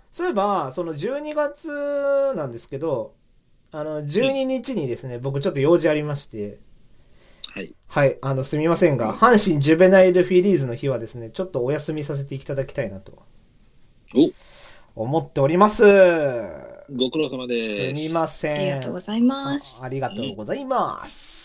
そういえば、その12月なんですけど、12日にですね、僕ちょっと用事ありまして、 はい。 はい、すみませんが、阪神ジュベナイルフィリーズの日はですね、ちょっとお休みさせていただきたいなとお、 思っております。 ご苦労様すみです。 ません。 ありがとうございます。 ありがとうございます。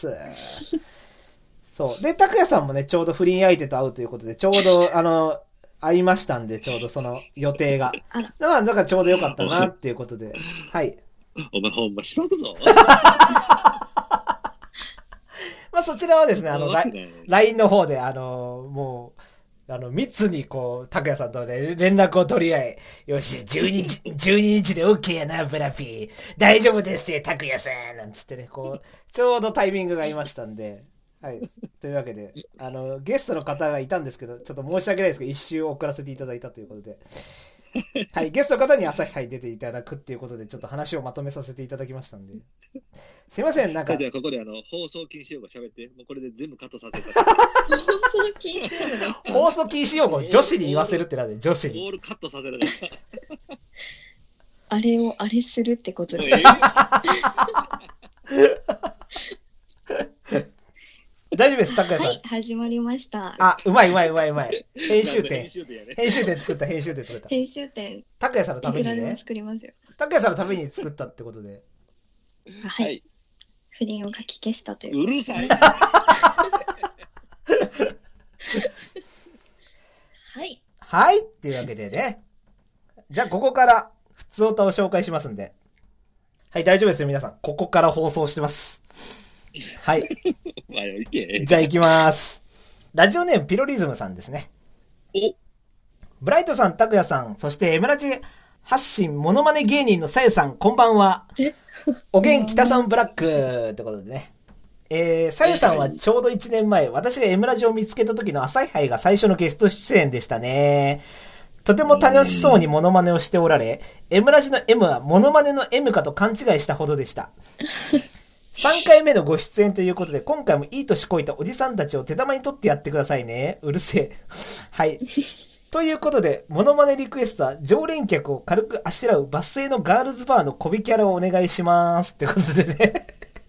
そう。で、拓也さんもね、ちょうど不倫相手と会うということで、ちょうど、会いましたんで、ちょうどその予定が。 あら。 まあ、だからちょうどよかったなっていうことで。はい。 お前ほんましばくぞ。 まあ、そちらはですね、 わけない LINE の方で、もう、密にこう、拓也さんとね、連絡を取り合い、よし、12日で OK やな、ブラピー。大丈夫ですよ、拓也さん。なんつってね、こう、ちょうどタイミングが合いましたんで、はい。というわけで、ゲストの方がいたんですけど、ちょっと申し訳ないですけど、一周遅らせていただいたということで、はい、ゲストの方に朝日杯出ていただくっていうことで、ちょっと話をまとめさせていただきましたんで。すいません、なんか。 じゃあここで放送禁止用語喋って、もうこれで全部カットさせて。 放送禁止用語ですか？ 放送禁止用語、女子に言わせるってなんで、女子に。 オールカットさせる。 あれをあれするってことで。 大丈夫です、拓也さん。 はい、始まりました。 あ、うまい。編集点。 編集点やね。 編集点作った。 編集点。 拓也さんのためにねいくらでも。作りますよ。 拓也さんのために作ったってことで。 はい。 はい。 不倫を書き消したという。 うるさい。 はい。 はい。っていうわけでね。じゃあ、ここから、普通歌を紹介しますんで。はい、大丈夫ですよ、皆さん。ここから放送してます。はい。じゃあ、行きます。ラジオネーム、ピロリズムさんですね。 お、 ブライトさん、拓也さん、そして、エムラジ発信モノマネ芸人のさゆさん、こんばんは。おげん北さんブラックってことでね。さゆさんはちょうど1年前、私が M ラジを見つけた時の朝日杯が最初のゲスト出演でしたね。とても楽しそうにモノマネをしておられ、M ラジの M はモノマネの M かと勘違いしたほどでした。3回目のご出演ということで、今回もいい年こいたおじさんたちを手玉に取ってやってくださいね。うるせえ。はい。ということで、モノマネリクエストは、常連客を軽くあしらうバス停のガールズバーのコビキャラをお願いします。ってことでね。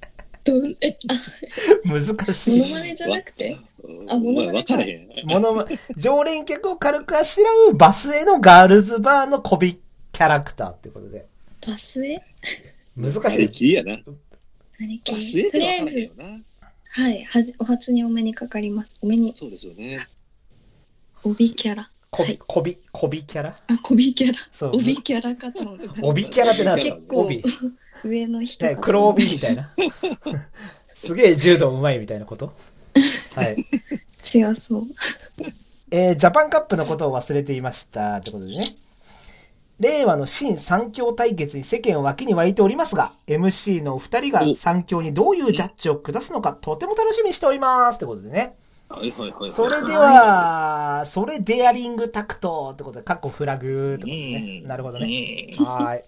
難しい。 モノマネじゃなくてモノマネか。 常連客を軽くあしらうバスへのガールズバーのコビキャラクターってことで。 バスへ難しい。 キーやな。 何キー？とりあえず、はい、お初にお目にかかります。お目に。 そうですよね。 帯キャラ。 コビキャラ？ あ、コビキャラ。 そう。 帯キャラかと思った。 帯キャラって何ですか？ 結構上の人か。 黒帯みたいな。すげえ柔道うまいみたいなこと？はい。 強そう。 ジャパンカップのことを忘れていましたってことでね。令和の新三強対決に世間を脇に湧いておりますが、MC のお二人が三強にどういうジャッジを下すのかとても楽しみにしておりますってことでね。 はい。 それでは、それデアリングタクトってことで、カッコフラグってことでね。なるほどね。はい。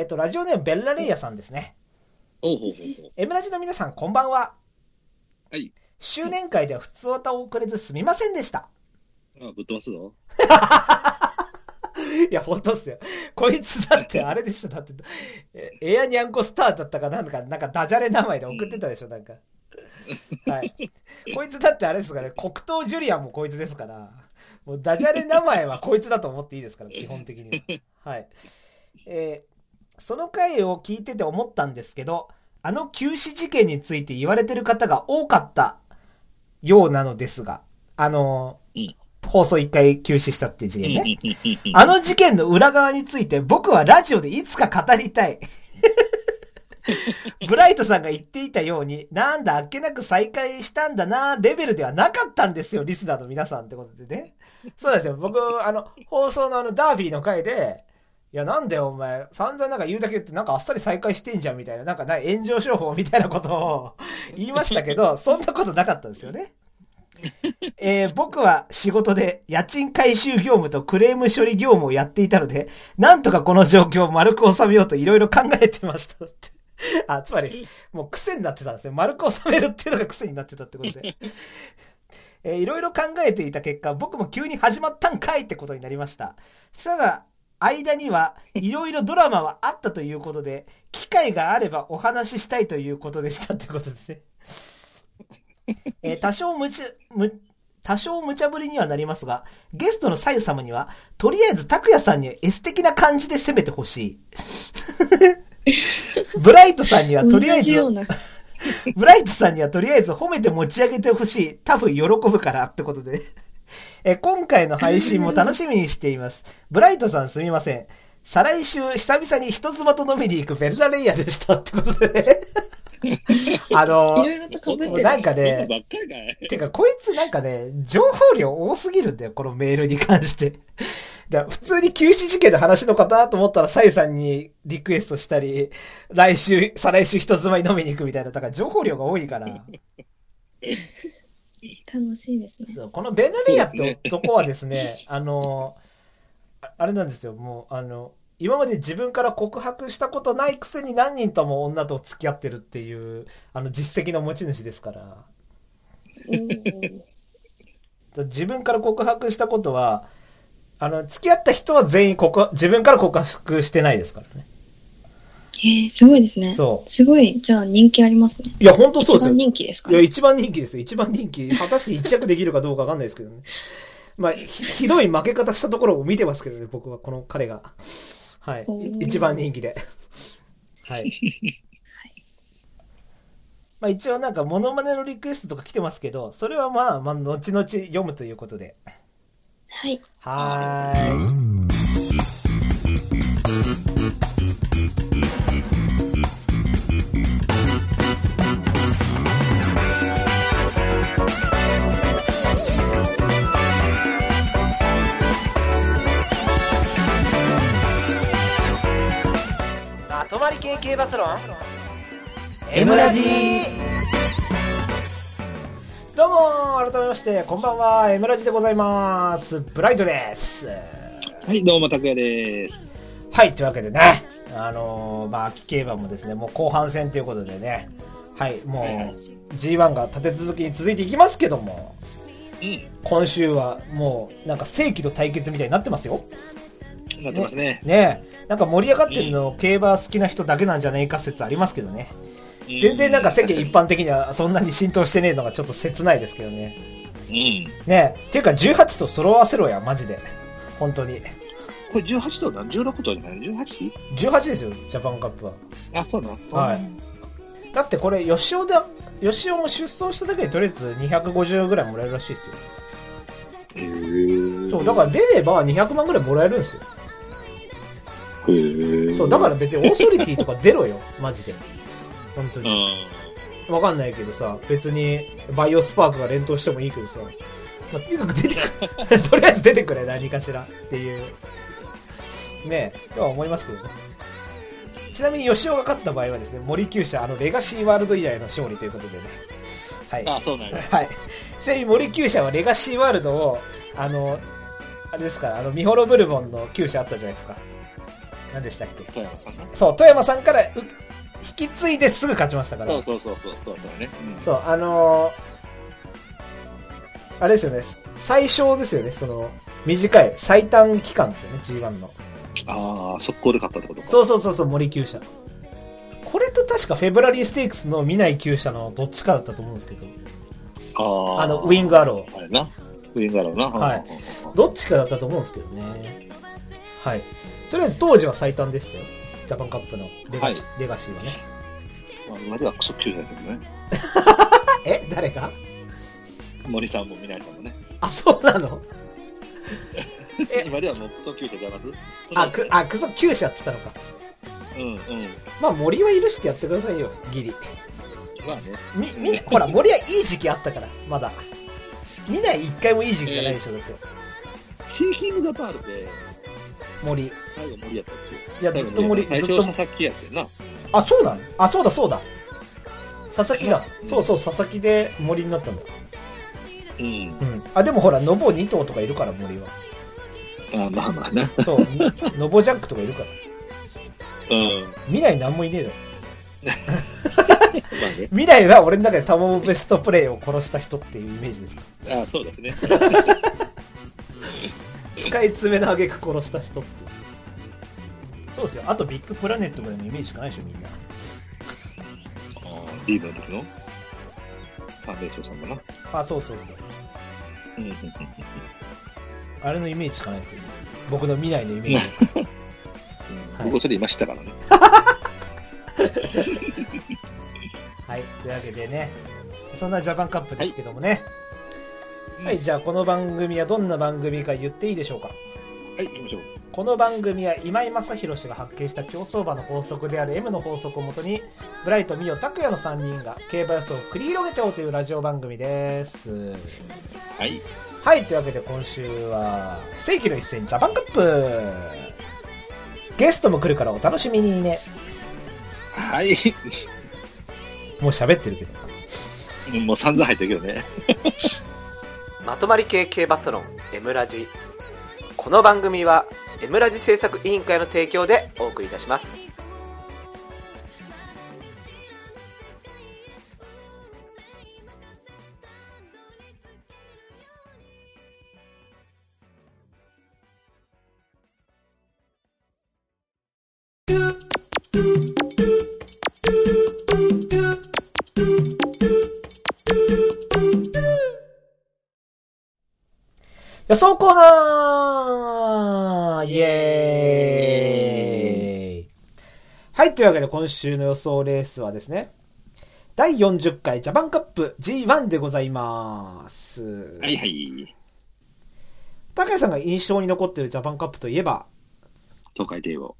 ラジオネームベッラレイヤさんですね。エムラジの皆さん、こんばんは。 はい。 周年会では普通歌を送れずすみませんでした。 ぶっ飛ばすぞ。 いや、ほんとっすよ。こいつだってあれでしょ。だって、エアニャンコスターだったかなんかダジャレ名前で送ってたでしょ、なんか。はい。こいつだってあれですからね、黒糖ジュリアンもこいつですから、もうダジャレ名前はこいつだと思っていいですから、基本的には。はい。その回を聞いてて思ったんですけど、急死事件について言われてる方が多かったようなのですが、放送1回休止したっていう事件ね。あの事件の裏側について僕はラジオでいつか語りたい。ブライトさんが言っていたように、なんだあっけなく再会したんだなレベルではなかったんですよ、リスナーの皆さんってことでね。そうですよ、僕放送のダービーの回で、いやなんだよお前散々なんか言うだけ言ってなんかあっさり再会してんじゃんみたいな、なんか炎上商法みたいなことを言いましたけど、そんなことなかったんですよね。僕は仕事で家賃回収業務とクレーム処理業務をやっていたので、なんとかこの状況を丸く収めようといろいろ考えてましたって。つまりもう癖になってたんですね。丸く収めるっていうのが癖になってたってことで。いろいろ考えていた結果、僕も急に始まったんかいってことになりました。ただ間にはいろいろドラマはあったということで、機会があればお話ししたいということでしたということですね。多少無茶ぶりにはなりますが、ゲストのさゆ様には、とりあえず拓也さんにエス的な感じで攻めてほしい。ブライトさんにはとりあえず、ブライトさんにはとりあえず褒めて持ち上げてほしい。多分喜ぶからってことで。今回の配信も楽しみにしています。ブライトさんすみません。再来週久々に人妻と飲みに行くベルラレイヤでしたってことでね。 いろいろと被ってる。 なんかね、てかこいつなんかね、情報量多すぎるんだよ、このメールに関して。だ普通に休止事件の話の方と思ったら、さゆさんにリクエストしたり、再来週人妻に飲みに行くみたいな、だから情報量が多いから。 楽しいですね。 そう、このベルラレイヤって男はですね、あれなんですよ、もう、今まで自分から告白したことないくせに何人とも女と付き合ってるっていう、実績の持ち主ですから。自分から告白したことは、付き合った人は全員自分から告白してないですからね。 すごいですね。 そう。 すごい、じゃあ人気ありますね。 いや、本当そうですよ。 一番人気ですかね。 いや、一番人気ですよ。一番人気。果たして一着できるかどうかわかんないですけどね。まあ、ひどい負け方したところを見てますけどね、僕は、この彼が。はい。一番人気で。はい。まあ一応なんかモノマネのリクエストとか来てますけど、それはまあ後々読むということで。 はい。 はーい。まとまり系系バスロン M ラジー。どうも改めましてこんばんは、 M ラジでございます。ブライトです。 はい、どうも拓也です。 はい、というわけでね、秋競馬もですね、もう後半戦ということでね、はい、もう G1 が立て続けに続いていきますけども、今週はもうなんか世紀の対決みたいになってますよ。 なってますね。 ねえ、なんか盛り上がってるの、競馬好きな人だけなんじゃねえか説ありますけどね。全然なんか世間一般的にはそんなに浸透してねえのがちょっと切ないですけどね。ねえ、っていうか18と揃わせろや、マジで。本当に。 これ18と何 ?16 と何 18？ 18ですよ、ジャパンカップは。 あ、そうな。 はい。だってこれ、吉尾も出走しただけでとりあえず250ぐらいもらえるらしいですよ。そう、だから出れば200万ぐらいもらえるんですよ。そう、だから別にオーソリティとか出ろよ、マジで。本当に。わかんないけどさ、別にバイオスパークが連投してもいいけどさ、まあ、とにかく出てくれ、とりあえず出てくれ、何かしらっていう、ねえ、とは思いますけどね。ちなみに吉尾が勝った場合はですね、森厩舎、レガシーワールド以来の勝利ということでね。はい。 あ、そうなんです。 はい。ちなみに森厩舎はレガシーワールドを、あれですから、ミホロブルボンの厩舎あったじゃないですか。何でしたっけ？そう、富山さんから引き継いですぐ勝ちましたから。 そうね。 そう、あれですよね、最小ですよね、その、短い、最短期間ですよね、G1 の。 ああ、速攻で勝ったってことか。 そう、森厩舎。これと確かフェブラリーステークスの見ない厩舎のどっちかだったと思うんですけど。ウィングアロー。 あれな。ウィングアローな。 はい。どっちかだったと思うんですけどね。はい。とりあえず当時は最短でしたよ。ジャパンカップのレガシーはね。 今ではクソ厩舎だけどね。 え、誰か？ 森さんも南さんもね。 あ、そうなの？ 今ではもうクソ厩舎じゃます？ クソ厩舎っつったのか。 うん。 まあ森は許してやってくださいよ、ギリ。 まあね。 ほら、森はいい時期あったから、まだ。見ない一回もいい時期がないでしょ、だって。 シーキングザパールで、 森。 最後森やったっけ？ いや、ずっと森、 最初佐々木やってんな。 あ、そうなの？あ、そうだ。佐々木だ。そう、佐々木で森になったんだ。うん。あ、でもほら、ノボ2頭とかいるから、森は。 あ、まあな。 そう、ノボジャックとかいるから。未来なんもいねえだろ。未来は俺の中でタモベストプレイを殺した人っていうイメージですか？ あ、そうですね。 使い詰めの挙句殺した人って。 そうですよ。あとビッグプラネットぐらいのイメージしかないでしょ、みんな。 リーブの時のファンデーションさんかな。 あ、そうそうそう。あれのイメージしかないですけど、僕の未来のイメージ。 僕それ今知ったからね。 はい、というわけでね、そんなジャパンカップですけどもね。はい、じゃあこの番組はどんな番組か言っていいでしょうか。 はい、行きましょう。 この番組は今井正弘氏が発見した競走馬の法則である M の法則をもとに、ブライト、ミオ、拓也の3人が競馬予想を繰り広げちゃおうというラジオ番組です。 はい。 はい、というわけで今週は世紀の一戦ジャパンカップ、ゲストも来るからお楽しみにね。 はい。 もう喋ってるけど、 もう散々入ってるけどね。 まとまり系競馬ソロン M ラジ。この番組は M ラジ制作委員会の提供でお送りいたします。予想コーナーイエーイ。はい、というわけで今週の予想レースはですね、第40回ジャパンカップ G1 でございます。 はいはい。 高谷さんが印象に残っているジャパンカップといえば、 東海帝王。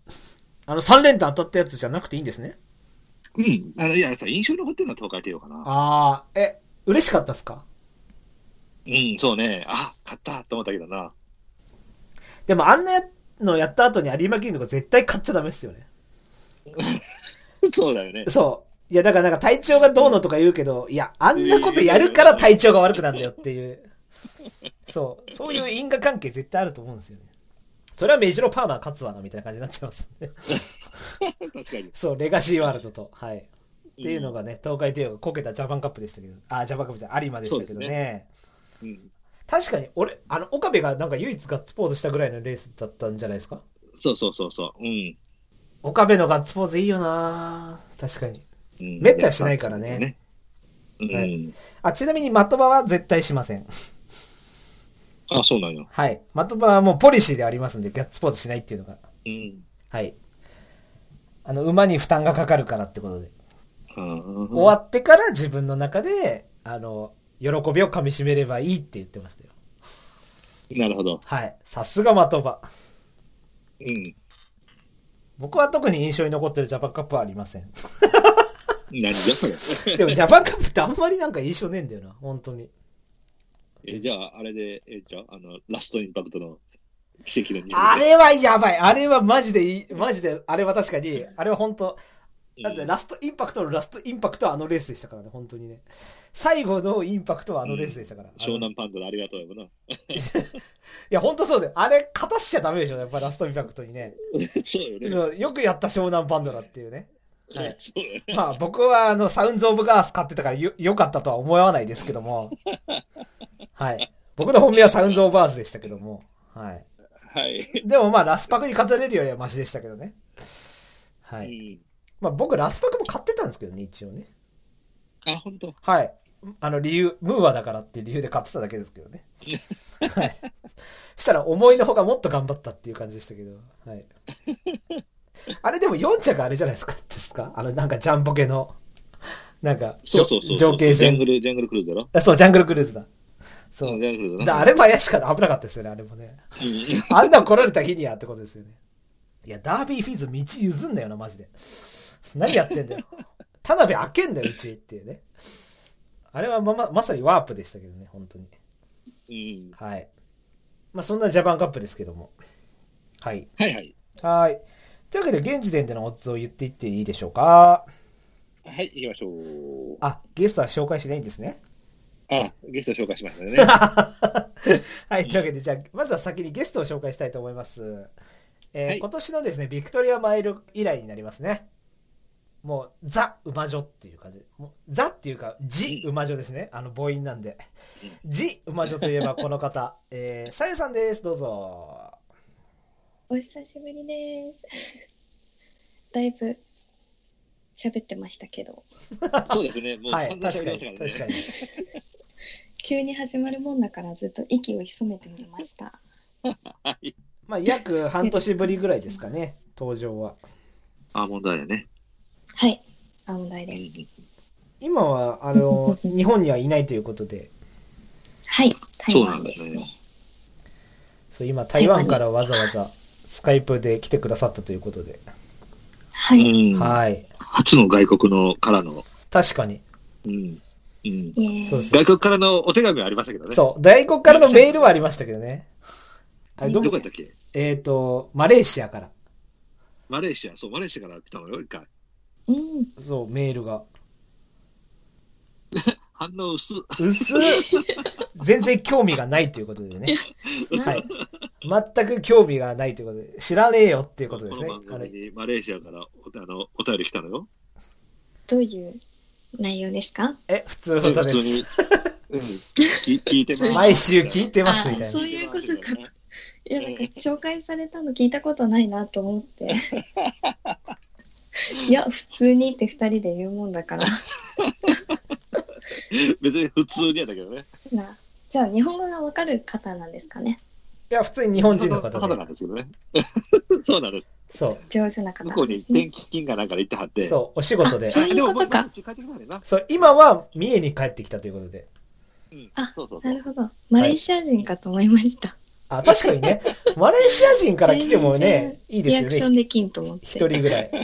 3連単当たったやつじゃなくていいんですね。 うん。いや、印象に残ってるのは東海帝王かな。 あー、嬉しかったっすか？ うん、そうね。あ、勝ったと思ったけどな。 でもあんなのやった後に有馬記念とか絶対勝っちゃダメっすよね。 そうだよね。 そう。いや、だからなんか体調がどうのとか言うけど、いや、あんなことやるから体調が悪くなるんだよっていう。そう。そういう因果関係絶対あると思うんですよね。それはメジロパーマー勝つわな、みたいな感じになっちゃいますよね。 確かに。 そう、レガシーワールドと。はい。っていうのがね、東海帝王がこけたジャパンカップでしたけど、ジャパンカップじゃ有馬でしたけどね。うん、確かに、岡部がなんか唯一ガッツポーズしたぐらいのレースだったんじゃないですか？ そう。うん。 岡部のガッツポーズいいよな確かに。めったにしないからね。 うん。 はい、ちなみに的場は絶対しません。 あ、そうなんよ。 はい。的場はもうポリシーでありますんで、ガッツポーズしないっていうのが。 うん。 はい。馬に負担がかかるからってことで。終わってから自分の中で、喜びをかみしめればいいって言ってましたよ。 なるほど。 はい。さすが的場。 うん。 僕は特に印象に残ってるジャパンカップはありません。 何じゃそれ。 でもジャパンカップってあんまりなんか印象ねえんだよな、本当に。 じゃあ、あれで、じゃあ、ラストインパクトの奇跡の2 あれはやばい。あれはマジで、あれは確かに、あれは本当だってラストインパクトのラストインパクトはあのレースでしたからね、本当にね。最後のインパクトはあのレースでしたから。 湘南パンダのありがとうよな。いや、本当そうだよ。あれ、勝たしちゃダメでしょ、やっぱラストインパクトにね。 そうよね。 よくやった湘南パンダラっていうね。はい。 そうよね。 まあ、僕はサウンズ・オブ・ガース買ってたからよかったとは思わないですけども。はい。僕の本命はサウンズ・オブ・ガースでしたけども。はい。 はい。 でもまあ、ラスパクに勝たれるよりはマシでしたけどね。はい。まあ、僕、ラスパクも買ってたんですけどね、一応ね。 あ、本当。 はい。理由、ムーアだからっていう理由で買ってただけですけどね。はい。したら、思いのほかもっと頑張ったっていう感じでしたけど。はい。あれでも4着あれじゃないですかなんかジャンポケの、なんか、 そう。 情景戦。 ジャングルクルーズだろ？ そう、ジャングルクルーズだ。そう。 ジャングルクルーズだ。 あれも怪しかった。危なかったですよね、あれもね。あんな来られた日にやってことですよね。いや、ダービーフィーズ道譲んなよな、マジで。何やってんだよ。田辺開けんだよ、うちっていうね。あれはまさにワープでしたけどね、本当に。はい。まあ、そんなジャパンカップですけども。はい。 はい。 というわけで、現時点でのオッズを言っていっていいでしょうか？ はい、行きましょう。 ゲストは紹介しないんですね。 ゲスト紹介しましたね。 はい、というわけで、じゃあ、まずは先にゲストを紹介したいと思います。今年のですね、ビクトリアマイル以来になりますね。もう、ザ・馬女っていう感じ。もうザっていうか、ジ・馬女ですね。母音なんで。ジ・馬女といえばこの方、さゆさんです。どうぞ。 お久しぶりです。だいぶ喋ってましたけど。 そうですね。もうはい、 そんな確かに、 喋りましたからね。 確かに。 急に始まるもんだからずっと息を潜めてみました。 はい。 まあ、約半年ぶりぐらいですかね、登場は。 あ、問題やね。 はい、問題です。 今は、日本にはいないということで。 はい、台湾ですね。 そう、今、台湾からわざわざスカイプで来てくださったということで。 はい。 はい。 初の外国のからの。 確かに。 うん。うん。 そうそう。 外国からのお手紙はありましたけどね。 そう、外国からのメールはありましたけどね。あれどこやったっけ？ マレーシアから。 マレーシアから来たのよ、一回。 うん。 そう、メールが。 反応薄っ。 全然興味がないということでね。はい。全く興味がないということで、知らねえよっていうことですね。 この番組にマレーシアからお便り来たのよ。 どういう内容ですか？ 普通のことです。 普通に、聞いてます。 毎週聞いてますみたいな。 そういうことか。いや、なんか紹介されたの聞いたことないなと思って。いや、普通にって2人で言うもんだから。 別に普通にやったけどね。 じゃあ、日本語がわかる方なんですかね。 いや、普通に日本人の方で。 方なんですけどね。そうなの。 そう。 上手な方。 向こうに転勤かなんかで行ってはって。 そう、お仕事で。 そういうことか。 そう、今は三重に帰ってきたということで。 なるほど。マレーシア人かと思いました。 あ、確かにね。マレーシア人から来てもね、いいですよね。 リアクションできんと思って。 一人ぐらい。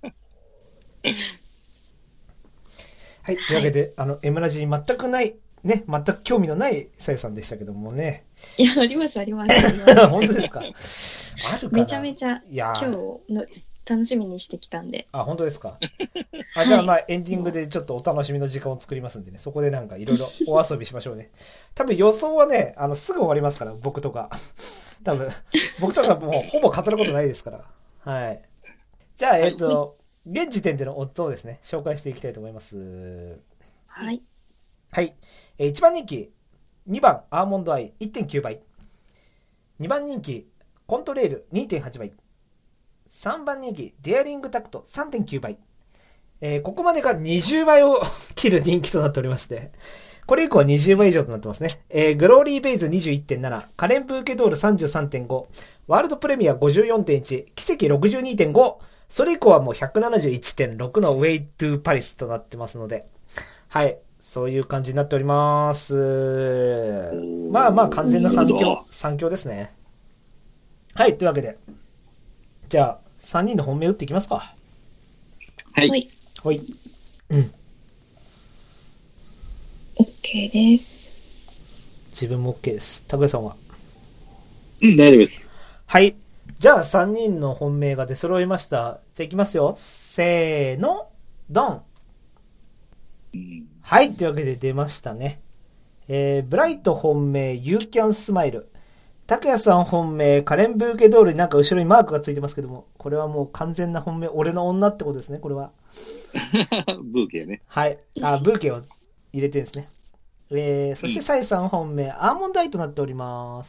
はい。というわけで、エムラジに全くない、ね、全く興味のないさゆさんでしたけどもね。 いや、あります。 本当ですか？あるかな？ めちゃめちゃ、今日の楽しみにしてきたんで。 あ、本当ですか？じゃあまあエンディングでちょっとお楽しみの時間を作りますんでね、そこでなんかいろいろお遊びしましょうね。多分予想はね、すぐ終わりますから、僕とか。多分、僕とかもうほぼ語ることないですから。はい。じゃあ、現時点でのオッズをですね、紹介していきたいと思います。 はい。 はい。1番人気、2番アーモンドアイ 1.9 倍。2番人気、コントレール 2.8 倍。3番人気、デアリングタクト 3.9 倍。ここまでが20倍を切る人気となっておりまして、これ以降は20倍以上となってますね。グローリーベイズ 21.7、カレンブーケドール 33.5、ワールドプレミア 54.1、奇跡 62.5、それ以降はもう 171.6 のウェイトゥーパリスとなってますので、はい、そういう感じになっております。まあまあ完全な3強ですね。はい、というわけで、じゃあ3人の本命打っていきますか。 はい。 はい。うん。 OK です。 自分も OK です。拓也さんは？ うん、大丈夫です。 はい。じゃあ3人の本命が出揃いました。じゃあいきますよ。せーの、ドン。はい。というわけで出ましたね。ブライト本命、You Can Smile。拓也さん本命、カレンブーケドールになんか後ろにマークがついてますけども、これはもう完全な本命、俺の女ってことですね、これは。 ブーケね。 はい。ブーケを入れてるんですね。そしてサイさん本命、アーモンドアイとなっております。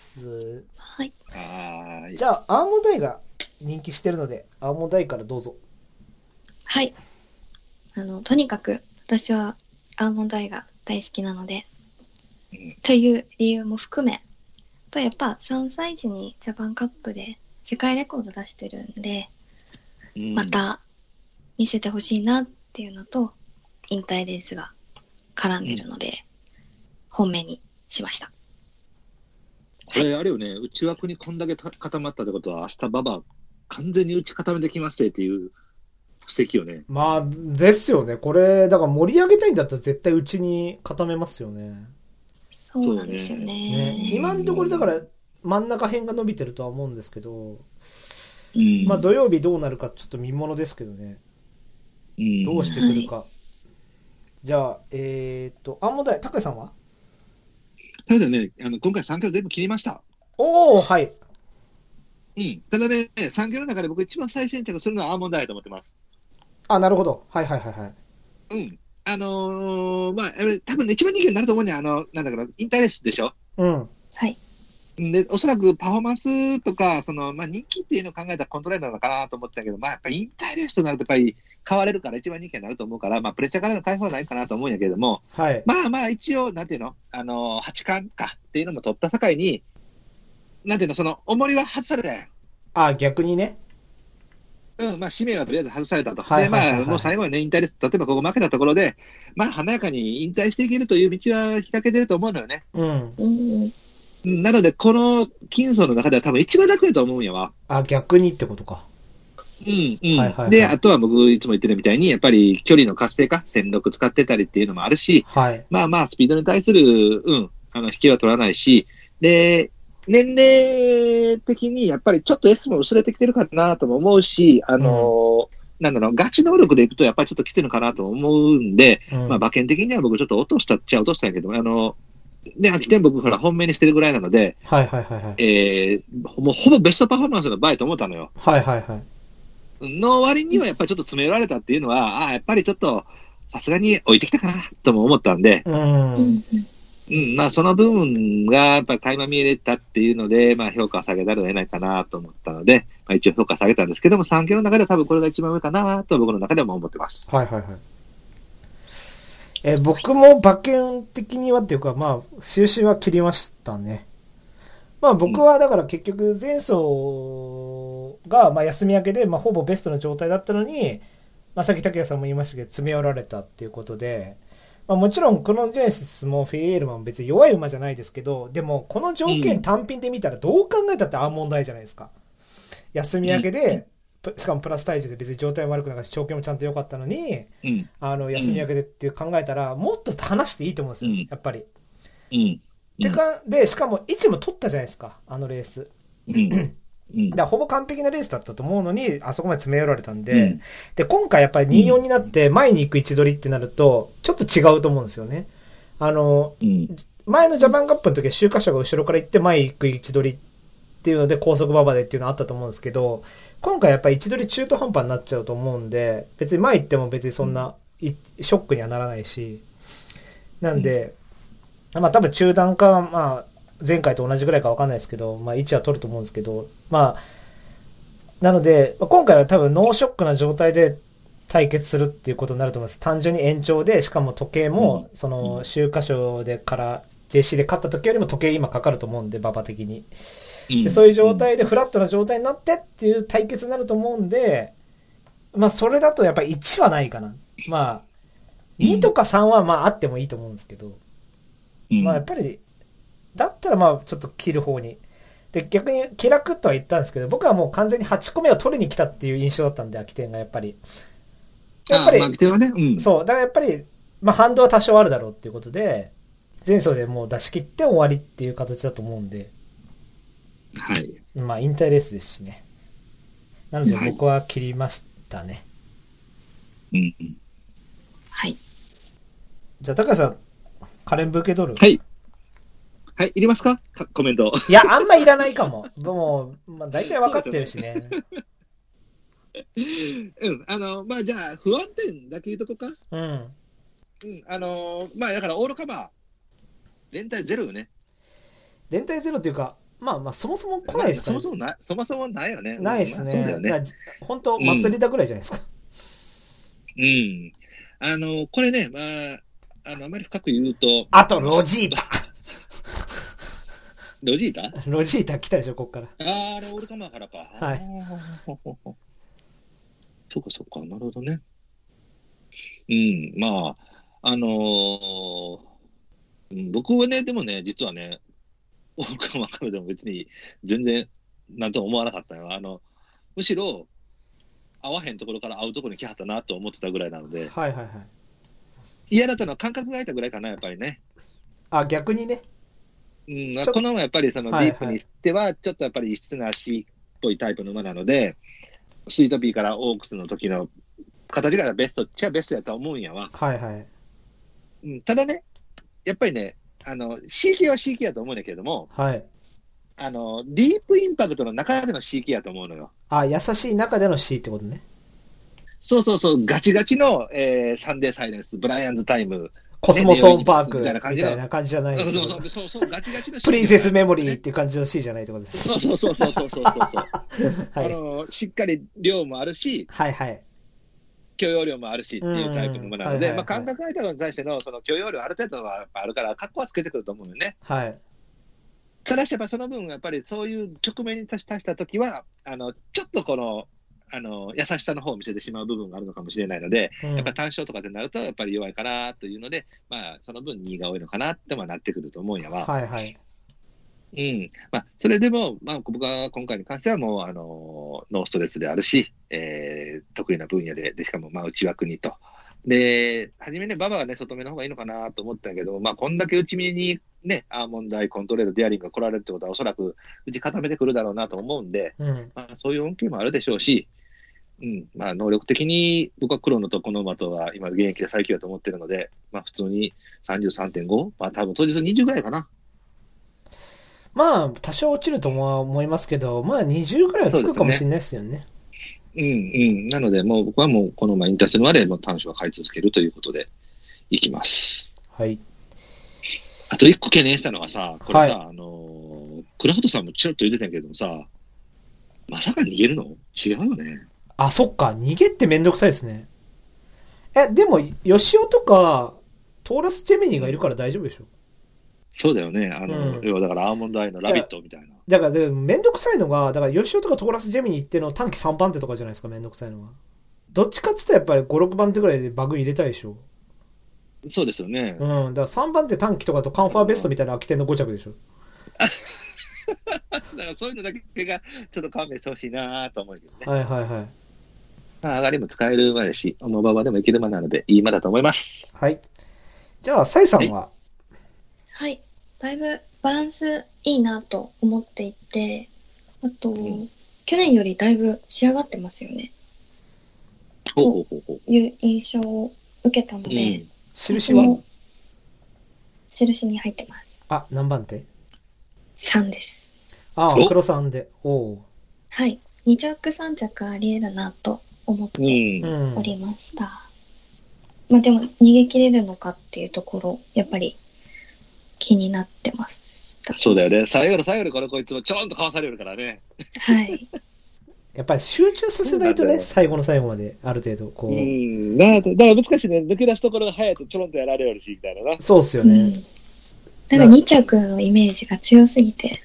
はい。 じゃあ、アーモンドアイが人気してるので、アーモンドアイからどうぞ。 はい。とにかく私はアーモンドアイが大好きなので、という理由も含め、とやっぱ3歳児にジャパンカップで世界レコード出してるんで、また見せてほしいなっていうのと、引退レースが絡んでるので、本命にしました。 これあれよね、内枠にこんだけ固まったってことは、明日ババ完全に内固めてきましてっていう布石よね。 まあ、ですよね。これ、だから盛り上げたいんだったら絶対内に固めますよね。 そうなんですよね。 今のところだから真ん中辺が伸びてるとは思うんですけど、まあ土曜日どうなるかちょっと見ものですけどね。どうしてくるか。はい、じゃあ、アーモンドアイ、拓也さんは？ ただね、今回3強全部切りました。 おー、はい。 ただね、3強の中で僕一番最先着するのはアーモンドアイと思ってます。 あ、なるほど。はいはいはいはい。 まあ、多分ね、一番人気になると思うには、なんだかな、インターレースでしょ？ はい。 で、おそらくパフォーマンスとか、人気っていうのを考えたらコントローラーなのかなと思ったけど、やっぱり引退レースとなると、やっぱり買われるから一番人気になると思うから、プレッシャーからの解放はないかなと思うんやけども、 はい。 一応、なんていうの、八冠かっていうのも取った境に、なんていうの、重りは外されたやん。 あ、逆にね。 使命はとりあえず外されたと。 はいはいはいはい、 もう最後はね、引退です。例えばここ負けたところで、華やかに引退していけるという道は開けてると思うのよね。 うん。 なので、この金層の中では多分一番楽やと思うんやわ。 あ、逆にってことか。 はいはいはい。 で、あとは僕いつも言ってるみたいに、やっぱり距離の活性化、16使ってたりっていうのもあるし、 はい。 スピードに対する、引きは取らないし、で、年齢的にやっぱりちょっと S も薄れてきてるかなとも思うし、ガチ能力でいくとやっぱりちょっときついのかなと思うんで、馬券的には僕ちょっと落としたんやけど、秋天僕ほら本命にしてるぐらいなので、 はいはいはいはい。 もうほぼベストパフォーマンスの場合と思ったのよ。 はいはいはい。 の割にはやっぱりちょっと詰め寄られたっていうのは、やっぱりちょっとさすがに置いてきたかなとも思ったんで、その部分がやっぱり垣間見えれたっていうので、評価を下げざるを得ないかなと思ったので、一応評価下げたんですけども、3強の中では多分これが一番上かなと僕の中でも思ってます。 はいはいはい。僕も馬券的にはっていうか、収集は切りましたね。僕はだから結局前走が休み明けでほぼベストの状態だったのに、さっき竹谷さんも言いましたけど詰め寄られたっていうことで、もちろんこのジェネシスもフィエールマンも別に弱い馬じゃないですけど、でもこの条件単品で見たらどう考えたってアーモンドアイじゃないですか。休み明けで、しかもプラス体重で別に状態悪くなかったし、調教もちゃんと良かったのに、休み明けでって考えたら、もっと話していいと思うんですよ、やっぱり。で、しかも位置も取ったじゃないですか、あのレース。だからほぼ完璧なレースだったと思うのに、あそこまで詰め寄られたんで、で、今回やっぱり2-4になって前に行く位置取りってなると、ちょっと違うと思うんですよね。前のジャパンカップの時は秋華賞が後ろから行って前に行く位置取りっていうので高速馬場でっていうのあったと思うんですけど、今回やっぱり位置取り中途半端になっちゃうと思うんで、別に前行っても別にそんなショックにはならないし、なんで、多分中段か、前回と同じぐらいか分かんないですけど、位置は取ると思うんですけど、なので、今回は多分ノーショックな状態で対決するっていうことになると思います。単純に延長で、しかも時計も、秋華賞でから JC で勝った時よりも時計今かかると思うんで、馬場的に。でそういう状態でフラットな状態になってっていう対決になると思うんで、それだとやっぱり1はないかな。2とか3はあってもいいと思うんですけど、やっぱり、だったらちょっと切る方に。で、逆に気楽とは言ったんですけど、僕はもう完全に8個目を取りに来たっていう印象だったんで、秋天がやっぱり。 秋天はね、 そう。だからやっぱり、反動は多少あるだろうっていうことで、前走でもう出し切って終わりっていう形だと思うんで。 はい。 引退レースですしね。なので僕は切りましたね。 はい。 じゃあ、高橋さん、カレンブ受け取る？ はい。はい、いりますかコメント。 いや、あんまいらないかも。もう、大体分かってるしね。 じゃあ、不安点だけ言うとこか。だから、オールカバー、連帯ゼロよね。 連帯ゼロっていうか、そもそも来ないですかね。 そもそもないよね。 ないですね。 そうだよね。 本当、祭りだぐらいじゃないですか。 これね、あまり深く言うと。 あと、ロジータ。 ロジータ来たでしょ、こっから。 あれ、オールカマーからか。 はい。 そっか、なるほどね。僕はね、でもね、実はね、オールカマーからでも別に全然なんとも思わなかったよ。むしろ、合わへんところから合うところに来はったなと思ってたぐらいなので。 はいはいはい。 嫌だったのは感覚が空いたぐらいかな、やっぱりね。 逆にね。 このやっぱりディープにしては、ちょっとやっぱり異質な C っぽいタイプの馬なので、スイートピーからオークスの時の形がベストっちゃベストやと思うんやわ。 はいはい。 ただね、やっぱりね、C 系は C 系やと思うんだけれども、 はい。 ディープインパクトの中での C 系やと思うのよ。 優しい中での C ってことね。 そう、ガチガチの、サンデーサイレンス、ブライアンズタイム、 コスモソンパークみたいな感じのみたいな感じじゃない。 そう、ガチガチのプリンセスメモリーっていう感じの C じゃないってことです。 そう。 はい。 しっかり量もあるし、 はいはい。 許容量もあるしっていうタイプのものなので、 うん感覚アイテムに対してのその許容量ある程度はやっぱあるから、格好はつけてくると思うよね。 はい。 ただしやっぱその分、やっぱりそういう局面に達したときは、ちょっとこの、優しさの方を見せてしまう部分があるのかもしれないので、やっぱり単勝とかでなると、やっぱり弱いかなというので、その分2が多いのかなってなってくると思うんやわ。 はいはい。 それでも、僕は今回に関してはもう、ノーストレスであるし、得意な分野で、しかも内枠にと。で、初めね、馬場はね、外目の方がいいのかなと思ったけど、こんだけ内目にね、アーモンドアイ、コントレール、デアリングが来られるってことは、おそらく内固めてくるだろうなと思うんで、そういう恩恵もあるでしょうし、能力的に僕は黒のとこの馬とは今現役で最強だと思ってるので、普通に 33.5? 多分当日20ぐらいかな。 多少落ちると思いますけど、20ぐらいはつくかもしれないですよね。 なので、僕はもうこのインターセルまで短所は買い続けるということでいきます。 はい。 あと一個懸念したのはさ、これさ、倉本さんもちらっと言ってたけどもさ、まさか逃げるの？違うよね。 あ、そっか。逃げってめんどくさいですね。でも、吉尾とか、トーラス・ジェミニがいるから大丈夫でしょ？ そうだよね。要はだからアーモンドアイのラビットみたいな。 だから、めんどくさいのが、だから吉尾とかトーラス・ジェミニっての短期3番手とかじゃないですか、めんどくさいのは。どっちかっつったらやっぱり5、6番手ぐらいでバグ入れたいでしょ。 そうですよね。 だから3番手短期とかとカンファーベストみたいな空き店の5着でしょ。 だからそういうのだけがちょっと勘弁してほしいなと思うけどね。 はいはいはい。 上がりも使える馬ですし、馬場でもいける馬なので、いい馬だと思います。 はい。じゃあ、サイさんは？ はい。だいぶバランスいいなと思っていて、あと、去年よりだいぶ仕上がってますよね。という印象を受けたので、 印は？ 印に入ってます。 何番手 ？3です。 黒3で。 はい。2着3着あり得るなと思っておりました。でも逃げ切れるのかっていうところ、やっぱり気になってました。 そうだよね。最後の最後でこいつもちょろんとかわされるからね。 はい。 やっぱり集中させないとね、最後の最後まである程度こう。 だから難しいね。抜け出すところが早いとちょろんとやられるしみたいなな。 そうっすよね。 だから2着のイメージが強すぎて。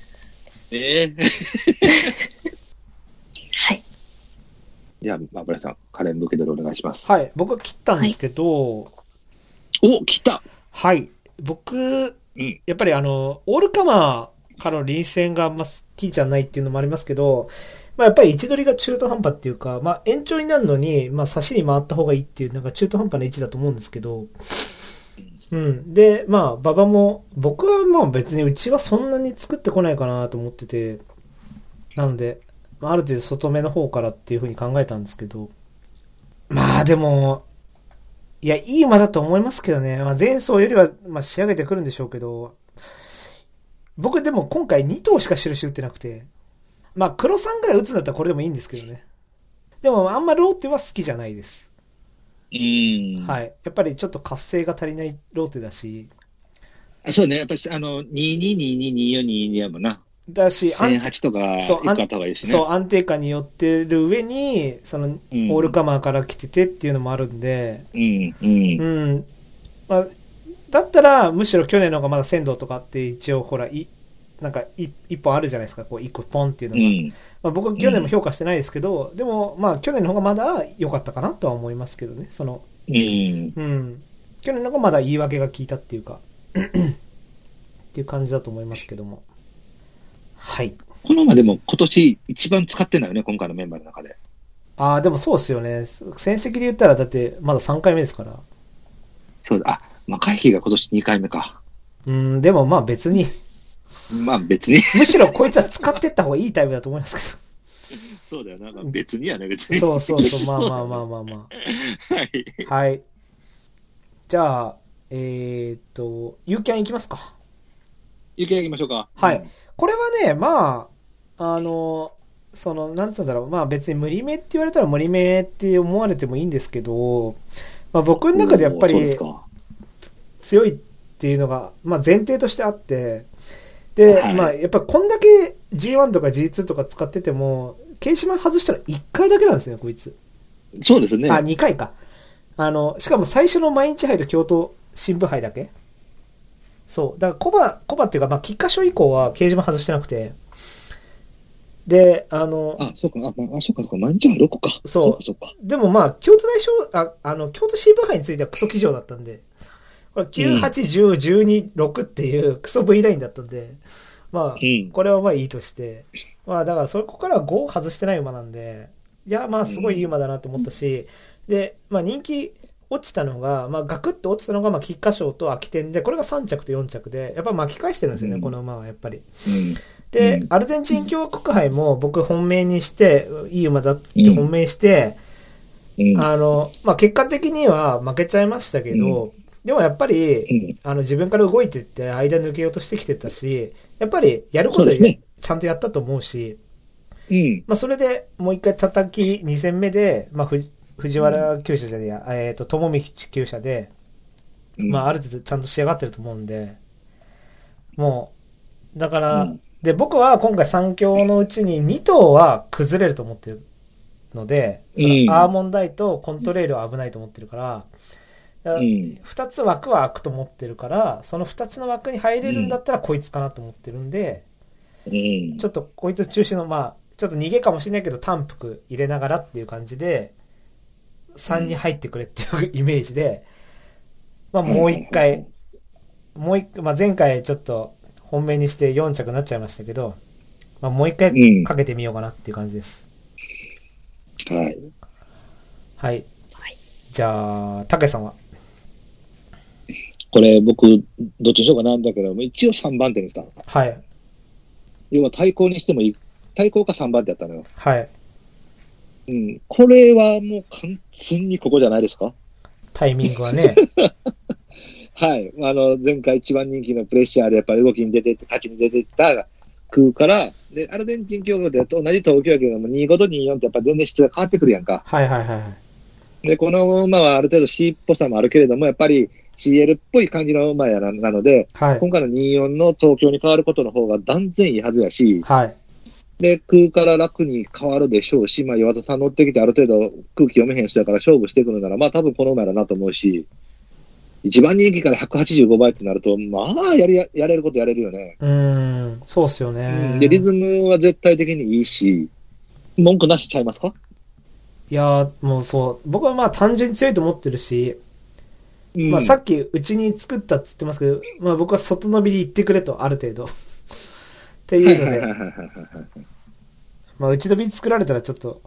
はい。 じゃあ、ブラさん、カレン受け取りお願いします。 はい。僕は切ったんですけど。 切った。 はい。僕、やっぱりオールカマーからの臨戦があんま好きじゃないっていうのもありますけど、やっぱり位置取りが中途半端っていうか、延長になるのに、差しに回った方がいいっていう、なんか中途半端な位置だと思うんですけど、で、馬場も、僕は別にうちはそんなに作ってこないかなと思ってて、なので、ある程度外目の方からっていう風に考えたんですけど、でも、いや、いい馬だと思いますけどね。前走よりは、仕上げてくるんでしょうけど、僕でも今回2頭しか印打ってなくて、黒3ぐらい打つんだったらこれでもいいんですけどね。でもあんまローテは好きじゃないです。はい。やっぱりちょっと活性が足りないローテだし。 そうね。やっぱり22222422やもんな。 だし、 1008とか1個あった方がいいしね。 そう、安定感によってる上に、オールカマーから来ててっていうのもあるんで、だったら、むしろ去年の方がまだ鮮度とかって一応ほら、なんか一本あるじゃないですか、こう一個ポンっていうのが。僕は去年も評価してないですけど、でも去年の方がまだ良かったかなとは思いますけどね。去年の方がまだ言い訳が効いたっていうか、っていう感じだと思いますけども。はい。 この馬でも今年一番使ってないよね、今回のメンバーの中で。 でもそうですよね。戦績で言ったらだってまだ3回目ですから。 そうだ。回避が今年2回目か。 でも別に。 別に。 むしろこいつは使ってった方がいいタイプだと思いますけど。 そうだよな。別にやね、別に。 そう。 はい。 はい。じゃあ、ユーキャン行きますか。 ユーキャン行きましょうか。 はい。これはね、なんつうんだろう。別に無理めって言われたら無理めって思われてもいいんですけど、僕の中でやっぱり、 強いっていうのが、まあ前提としてあって、で、 はいまあやっぱこんだけ G1 とか G2 とか使ってても、ケイシマ外したら1回だけなんですね、こいつ。 そうですね。 あ、2回か。しかも最初の毎日杯と京都新聞杯だけ。そう。だからコバっていうか、まあ、菊花賞以降は掲示板外してなくて。で、 そうか、そうか、毎日は6個か。 そうか。 でもまあ、京都大賞、京都新聞杯についてはクソ騎乗だったんで、これ9、8、10、12、6っていうクソ V ラインだったんで、まあ、これはまあいいとして、まあだからそこからは5外してない馬なんで、いや、まあすごいいい馬だなと思ったし、で、まあ人気落ちたのが、まあガクッと落ちたのが、まあ菊花賞と秋天で、これが3着と4着で、やっぱ巻き返してるんですよね、この馬はやっぱり。で、アルゼンチン共和国杯も僕本命にして、いい馬だって本命して、まあ結果的には負けちゃいましたけど、でもやっぱり、自分から動いていって間抜けようとしてきてたし、やっぱりやることでちゃんとやったと思うし、まあそれでもう一回叩き2戦目で、まあ藤原厩舎じゃねえや、友道厩舎で、まあある程度ちゃんと仕上がってると思うんで、もう、だから、で、僕は今回3強のうちに2頭は崩れると思ってるので、アーモンダイとコントレールは危ないと思ってるから、2つ枠は空くと思ってるから、その2つの枠に入れるんだったらこいつかなと思ってるんで、ちょっとこいつ中心の、まあ、ちょっと逃げかもしれないけど、単服入れながらっていう感じで、3に入ってくれっていうイメージで、まあもう一回、まあ前回ちょっと本命にして4着になっちゃいましたけど、まあもう一回かけてみようかなっていう感じです。 はい。 はい。じゃあ、竹さんはこれ僕、どっちにしようかなんだけど、一応3番手にした。 はい。 要は対抗にしても対抗か3番手だったのよ。 はい。 これはもう完全にここじゃないですか？ タイミングはね。 はい。前回一番人気のプレッシャーでやっぱり動きに出てって、勝ちに出てった空から、で、アルゼンチン競合で同じ東京やけども、25と24ってやっぱ全然質が変わってくるやんか。 はいはいはい。 で、この馬はある程度 C っぽさもあるけれども、やっぱり CL っぽい感じの馬なので、 はい、 今回の24の東京に変わることの方が断然いいはずやし、 はい。 で、空から楽に変わるでしょうし、まあ、岩田さん乗ってきてある程度空気読めへん人だから勝負していくのなら、まあ多分この馬だなと思うし、一番人気から185倍ってなると、まあやれることやれるよね。 そうっすよね。 で、リズムは絶対的にいいし、文句なしちゃいますか？ いやー、もうそう、僕はまあ単純に強いと思ってるし、まあさっきうちに作ったって言ってますけど、まあ僕は外伸びに行ってくれと、ある程度。っていうので、まあ内伸び作られたらちょっと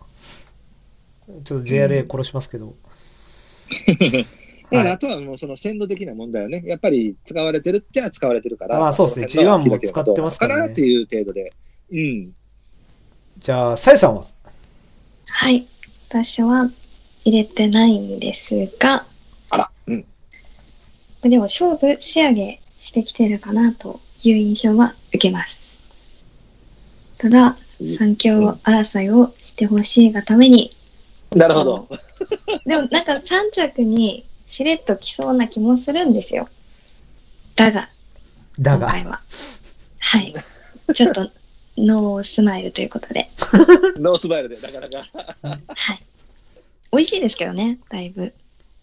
JRA 殺しますけど。 だからあとはもうその鮮度的な問題はね、やっぱり使われてるっちゃ使われてるから。 まあそうですね、G1 も使ってますからね。 かなっていう程度で。 じゃあ、さえさんは？ はい。私は入れてないんですが、でも勝負仕上げしてきてるかなという印象は受けます。ただ、三強争いをしてほしいがために、 なるほど。 でもなんか3着にしれっと来そうな気もするんですよ。だが、今回は。はい。ちょっと、ノースマイルということで。 ノースマイルで、なかなか。 はい。美味しいですけどね、だいぶ。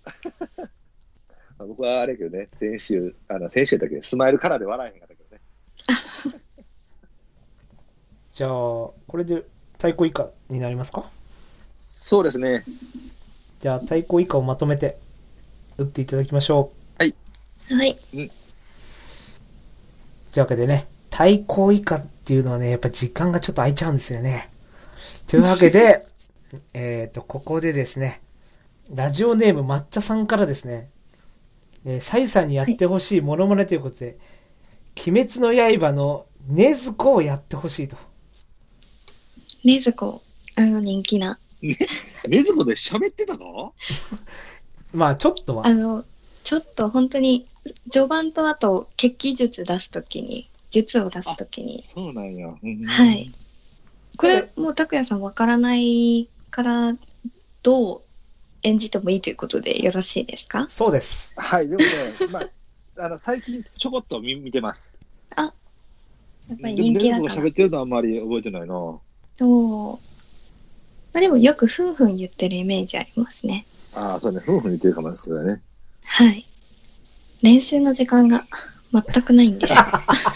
僕はあれけどね、先週だけスマイルカラーで笑えへんかったけどね。 じゃあ、これで対抗以下になりますか？ そうですね。 じゃあ、対抗以下をまとめて打っていただきましょう。はい。 はい。 というわけでね、対抗以下っていうのはね、やっぱ時間がちょっと空いちゃうんですよね。というわけで、ここでですね、ラジオネーム抹茶さんからですね、サユさんにやってほしいモノマネということで、鬼滅の刃の禰豆子をやってほしいと。 禰豆子、人気な。 禰豆子で喋ってたの？ まあちょっとは。 ちょっと本当に序盤とあと血気術出すときに、術を出すときに。 そうなんや。 はい。これもう拓也さんわからないからどう演じてもいいということでよろしいですか？ そうです。はい。でもね、まあ最近ちょこっと見てます。 やっぱりでも、レズ人気だから。 が喋ってるのはあんまり覚えてないな。 そう。まあでもよくふんふん言ってるイメージありますね。 ああ、そうね。ふんふん言ってるかもしれないね。 はい。練習の時間が全くないんですよ。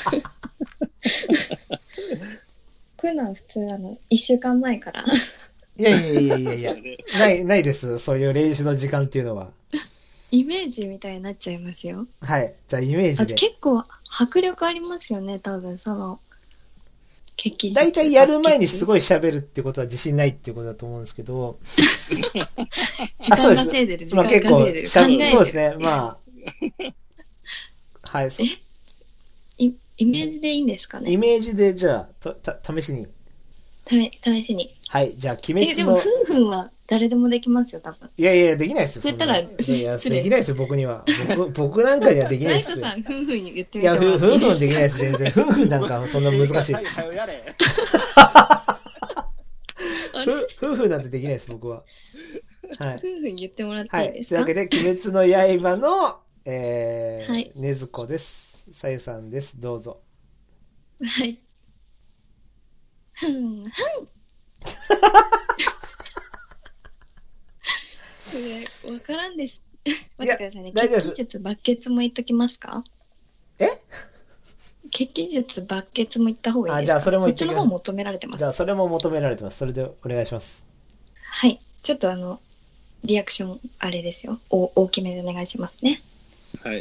こういうのは普通1週間前から。 いやないです。そういう練習の時間っていうのは。 イメージみたいになっちゃいますよ。 はい。じゃあイメージで。 結構迫力ありますよね、多分劇術。 大体やる前にすごい喋るってことは自信ないっていうことだと思うんですけど。 時間稼いでる、時間稼いでる。考えてる。 そうですね、まあ。はい。 イメージでいいんですかね。 イメージで、じゃあ、試しに。 試しに。 はい、じゃあ、鬼滅の。 でも、ふんふんは誰でもできますよ、多分。 いや、できないですよ。 そうやったら、 できないですよ、僕には。僕なんかにはできないですよ。 ライトさん、ふんふん言ってみてもいや、 らってふんふんできないです、全然。ふんふんなんかそんな難しい。ふんふんなんてできないです、僕は。はい。 ふんふん言ってもらっていいですか。 はい。というわけで、鬼滅の刃の、 はい。 ねずこです。さゆさんです。どうぞ。 はい。ふんふん。それ、わからんです。待ってくださいね。 大丈夫です。 血気術抜血も言っときますか？血気術抜血も言った方がいいですか？ じゃあそれも言ってそっちの方求められてます。 じゃあそれも求められてます。それでお願いします。 はい。ちょっとリアクションあれですよ。大きめでお願いしますね。 はい。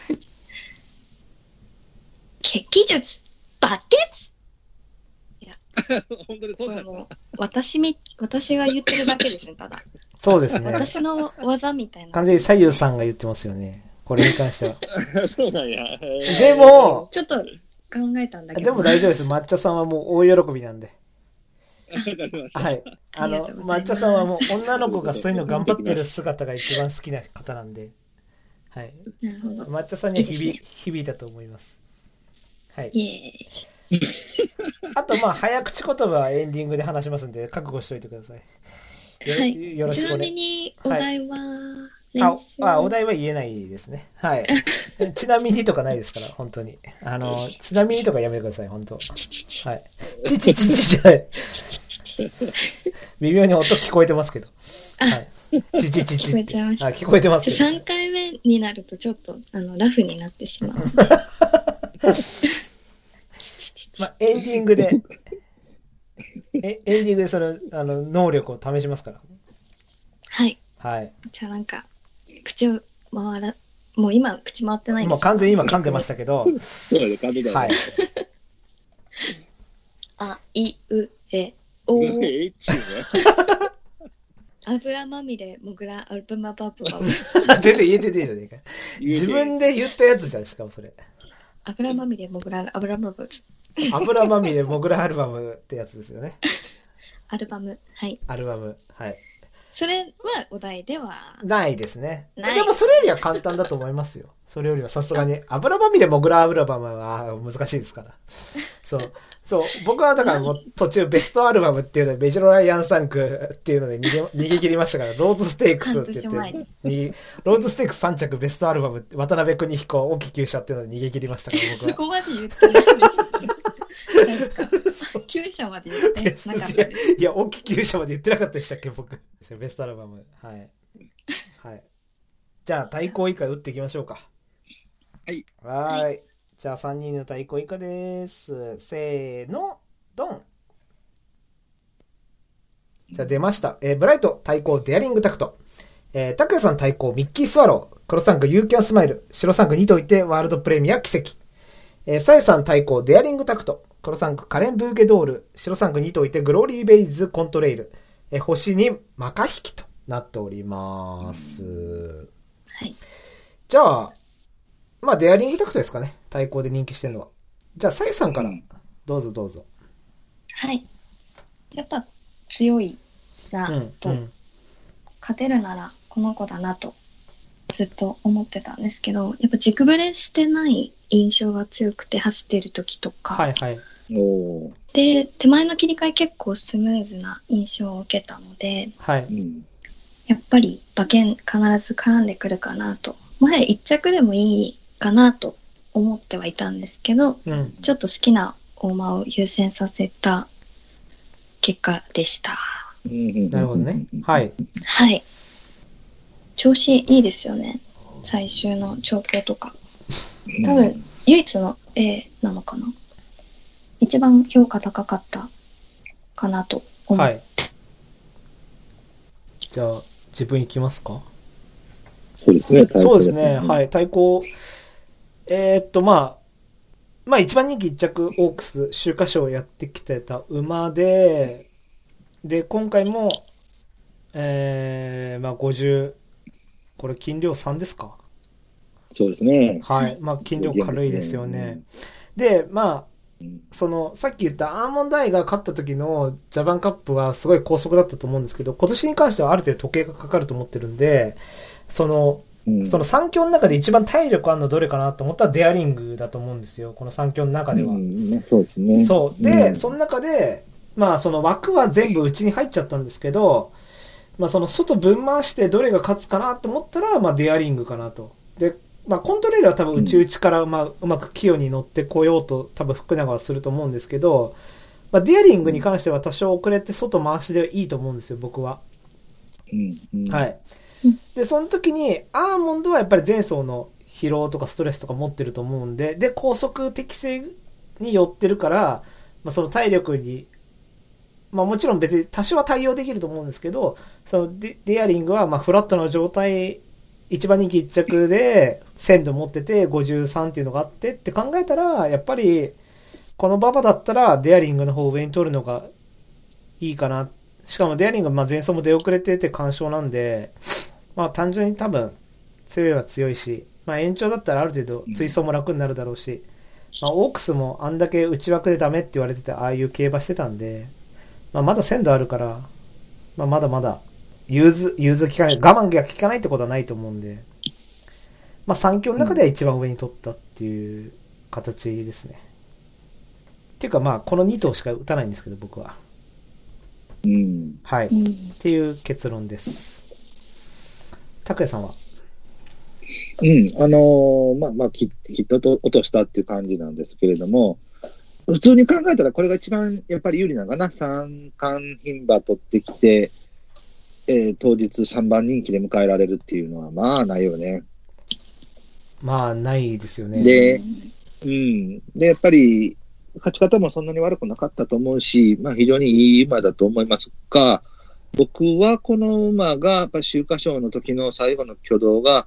血気術抜血。いや、 本当にそうだもう私が言ってるだけですね、ただ。 そうですね。 私の技みたいな。 完全に左右さんが言ってますよね。これに関しては。 そうなんや。 でも、 ちょっと考えたんだけど。 でも大丈夫です。抹茶さんはもう大喜びなんで。はい。抹茶さんはもう女の子がそういうの頑張ってる姿が一番好きな方なんで。はい。 なるほど。 抹茶さんには響いたと思います。はい。 イエーイ。 あと、早口言葉はエンディングで話しますんで、覚悟しておいてください。 はい。 よろしくちなみに、お題は、 お題は言えないですね。はい。ちなみにとかないですから、本当に。ちなみにとかやめてください、本当。はい。ちじゃない。微妙に音聞こえてますけど。はい。 聞こえちゃいました。 聞こえてますけど。 3回目になるとちょっと、ラフになってしまう。 エンディングで、その、能力を試しますから。 はい。 はい。 じゃあ口をもう今口回ってないんです。 もう完全に今噛んでましたけど。 そうだね、噛んでた。はい。 あいうえお。油まみれもぐらアルバムバブバブ。 全然言えてねえじゃねえか。自分で言ったやつじゃん、しかもそれ。 油まみれもぐら油バブ。 油まみれもぐらアルバムってやつですよね。 アルバム、はい。 アルバム、はい。 それはお題ではないですね。でもそれよりは簡単だと思いますよ。それよりはさすがに。油まみれもぐらアルバムは難しいですから。そう。僕はだからもう途中ベストアルバムっていうので、メジロライアンサンクっていうので逃げ切りましたから、ローズステークスって言って、ローズステークス3着ベストアルバムって、渡辺邦彦、沖厩舎っていうので逃げ切りましたから、僕は。 そこまで言ってないです。確か。厩舎まで言ってなかったです。 いや、沖厩舎まで言ってなかったでしたっけ、僕。ベストアルバム。はい。はい。じゃあ、対抗以下打っていきましょうか。 はい。 じゃあ3人の対抗以下です。せーの、ドン。じゃあ出ました。ブライト対抗デアリングタクト。タクヤさん対抗ミッキースワロー。黒三角ユーキャンスマイル。白三角2といてワールドプレミア奇跡。サエさん対抗デアリングタクト。黒三角カレンブーゲドール。白三角2といてグローリーベイズコントレイル。星にマカヒキとなっております。 はい。 じゃあ、デアリングタクトですかね。対抗で人気してるのは。じゃあ、サイさんから、どうぞどうぞ。 はい。やっぱ、強いなと、勝てるならこの子だなと、ずっと思ってたんですけど、やっぱ軸ブレしてない印象が強くて走ってる時とか。 はいはい。 で、手前の切り替え結構スムーズな印象を受けたので、 はい。 やっぱり馬券必ず絡んでくるかなと。1着でもいいかなと思ってはいたんですけど、 うん。 ちょっと好きな大馬を優先させた結果でした。 なるほどね。はい。 はい。調子いいですよね。最終の調教とか。多分、唯一の A なのかな。一番評価高かったかなと思う。 はい。じゃあ、自分行きますか？ そうですね。 そうですね。はい。対抗。まあ一番人気一着オークス、秋華賞をやってきてた馬で、で、今回も、まあ50、これ斤量3ですか？ そうですね。 はい。まあ斤量軽いですよね。で、まあ、さっき言ったアーモンドアイが勝った時のジャパンカップはすごい高速だったと思うんですけど、今年に関してはある程度時計がかかると思ってるんで、その3強の中で一番体力あるのどれかなと思ったらデアリングだと思うんですよ。この3強の中では。 そうですね。 そう。で、その中で、まあその枠は全部うちに入っちゃったんですけど、まあその外分回してどれが勝つかなと思ったら、まあデアリングかなと。で、まあコントレールは多分うちからうまく器用に乗ってこようと多分福永はすると思うんですけど、まあデアリングに関しては多少遅れて外回しでいいと思うんですよ、僕は。はい。で、その時に、アーモンドはやっぱり前走の疲労とかストレスとか持ってると思うんで、で、高速適正に寄ってるから、まあ、その体力に、まあもちろん別に多少は対応できると思うんですけど、そのデアリングはまあフラットの状態、一番人気一着で、鮮度持ってて53っていうのがあってって考えたら、やっぱり、この馬場だったらデアリングの方を上に取るのがいいかな。しかもデアリングはまあ前走も出遅れてて干渉なんで、まあ単純に多分強いは強いし、まあ延長だったらある程度追走も楽になるだろうし、まあオークスもあんだけ内枠でダメって言われててああいう競馬してたんで、まあまだ鮮度あるから、まあまだまだ融通効かない、我慢が効かないってことはないと思うんで、まあ3強の中では一番上に取ったっていう形ですね。っていうかまあこの2頭しか打たないんですけど僕は。はい。っていう結論です。拓也さんは？ まあ、きっと落としたっていう感じなんですけれども、普通に考えたらこれが一番やっぱり有利なのかな。三冠牝馬取ってきて、当日3番人気で迎えられるっていうのはまあないよね。 まあないですよね。 で、で、やっぱり勝ち方もそんなに悪くなかったと思うし、まあ非常にいい馬だと思いますが、僕はこの馬がやっぱ秋華賞の時の最後の挙動が、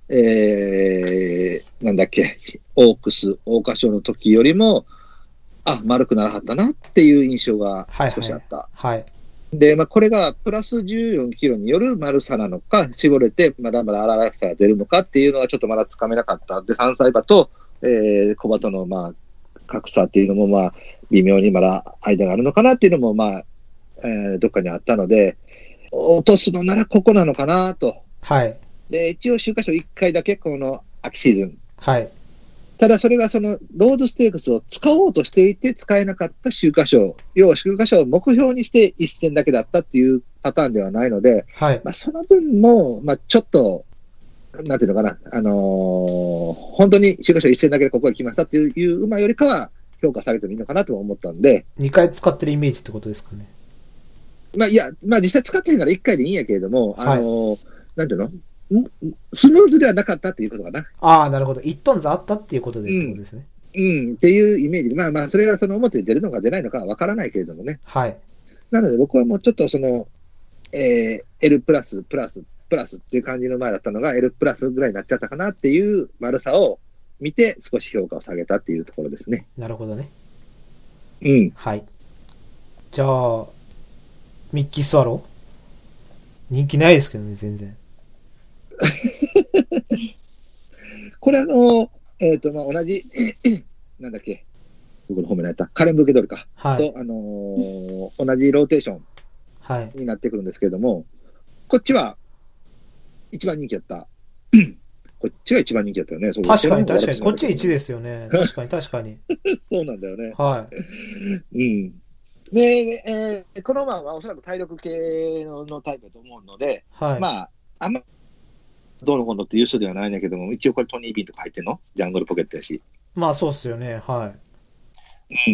なんだっけ、オークス、桜花賞の時よりも、丸くならはったなっていう印象が少しあった。で、まあ、これがプラス14キロによる丸さなのか、絞れてまだまだ荒々しさが出るのかっていうのはちょっとまだつかめなかった。で、3歳馬と、小馬との、まあ、格差っていうのも、まあ、微妙にまだ間があるのかなっていうのも、まあ、どっかにあったので、落とすのならここなのかなと。で、一応秋華賞1回だけこの秋シーズン。ただそれがそのローズステークスを使おうとしていて使えなかった秋華賞。要は秋華賞を目標にして一戦だけだったっていうパターンではないので、まあその分も、まあちょっと、なんていうのかな、本当に秋華賞一戦だけでここが来ましたっていう馬よりかは評価されてもいいのかなと思ったんで。 2回使ってるイメージってことですかね。 まあいや、まあ実際使ってへんから1回でいいんやけれども、なんていうのスムーズではなかったっていうことかな。 なるほど。1トンズあったっていうことでってことですね。 っていうイメージ。まあまあ、それがその表で出るのか出ないのかはわからないけれどもね。なので僕はもうちょっとその、L プラスっていう感じの前だったのが L プラスぐらいになっちゃったかなっていう丸さを見て少し評価を下げたっていうところですね。 なるほどね。 はい。 じゃあ、ミッキースワロー人気ないですけどね、全然。 これまあ、同じ、なんだっけ、僕の褒められた、カレンブーケドルか、と、同じローテーションになってくるんですけれども、こっちは一番人気だった。こっちが一番人気だったよね。 確かに。こっち1ですよね。確かに。 そうなんだよね。で、この馬はおそらく体力系のタイプだと思うので、まあ、あんまどうのこうのっていう人ではないんだけども、一応これトニー・ビーンとか入ってんのジャングルポケットやし。 まあそうっすよね。はい。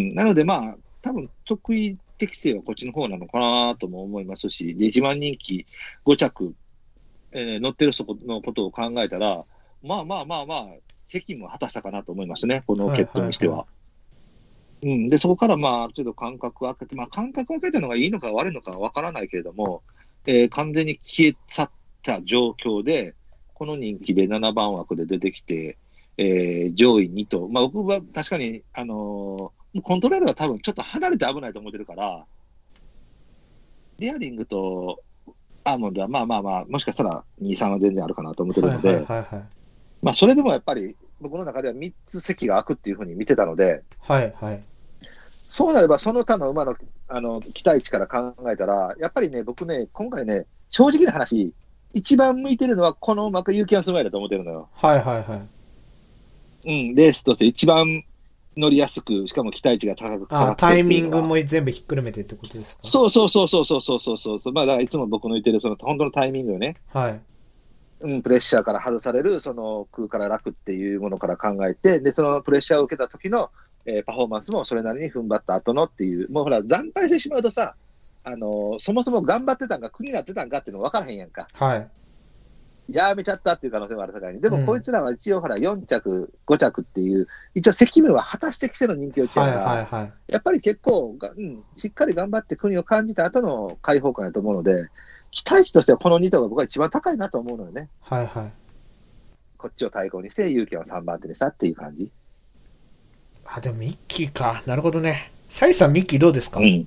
うん。なのでまあ、多分得意適性はこっちの方なのかなとも思いますし、で、一番人気5着、乗ってる人のことを考えたら、まあまあまあまあ、責務を果たしたかなと思いますね、この決闘にしては。うん。で、そこからまあ、ある程度間隔を空けて、まあ間隔を空けたのがいいのか悪いのかはわからないけれども、完全に消え去った状況で、この人気で7番枠で出てきて、上位2頭、まあ、僕は確かに、コントロールは多分ちょっと離れて危ないと思ってるから、デアリングとアーモンドはまあまあまあ、もしかしたら2、3は全然あるかなと思ってるので、まあそれでもやっぱり僕の中では3つ席が空くっていうふうに見てたので、 はいはい。 そうなればその他の馬の期待値から考えたら、やっぱりね、僕ね、今回ね、正直な話、一番向いてるのはこの馬かユーキャンスマイルだと思ってるのよ。 はいはいはい。 うん、レースとして一番乗りやすく、しかも期待値が高くタイミングも全部ひっくるめてってことですか？ そうそうそうそうそうそうそうそう。まあ、だからいつも僕の言ってる、その本当のタイミングよね。 はい。 うん、プレッシャーから外される、その空から楽っていうものから考えて、で、そのプレッシャーを受けた時の、パフォーマンスもそれなりに踏ん張った後のっていう、もうほら、惨敗してしまうとさ、そもそも頑張ってたんか、苦になってたんかっていうの分からへんやんか。 はい。 やめちゃったっていう可能性もあるさかいに。でもこいつらは一応ほら、4着、5着っていう、一応責務は果たしてきての人気を言ってるから、 はいはいはい。 やっぱり結構しっかり頑張って国を感じた後の解放感だと思うので、期待値としてはこの2頭が僕は一番高いなと思うのよね。 はいはい。 こっちを対抗にして、勇気は3番手にしたっていう感じ。 でもミッキーか。なるほどね。サイさん、ミッキーどうですか？ ミ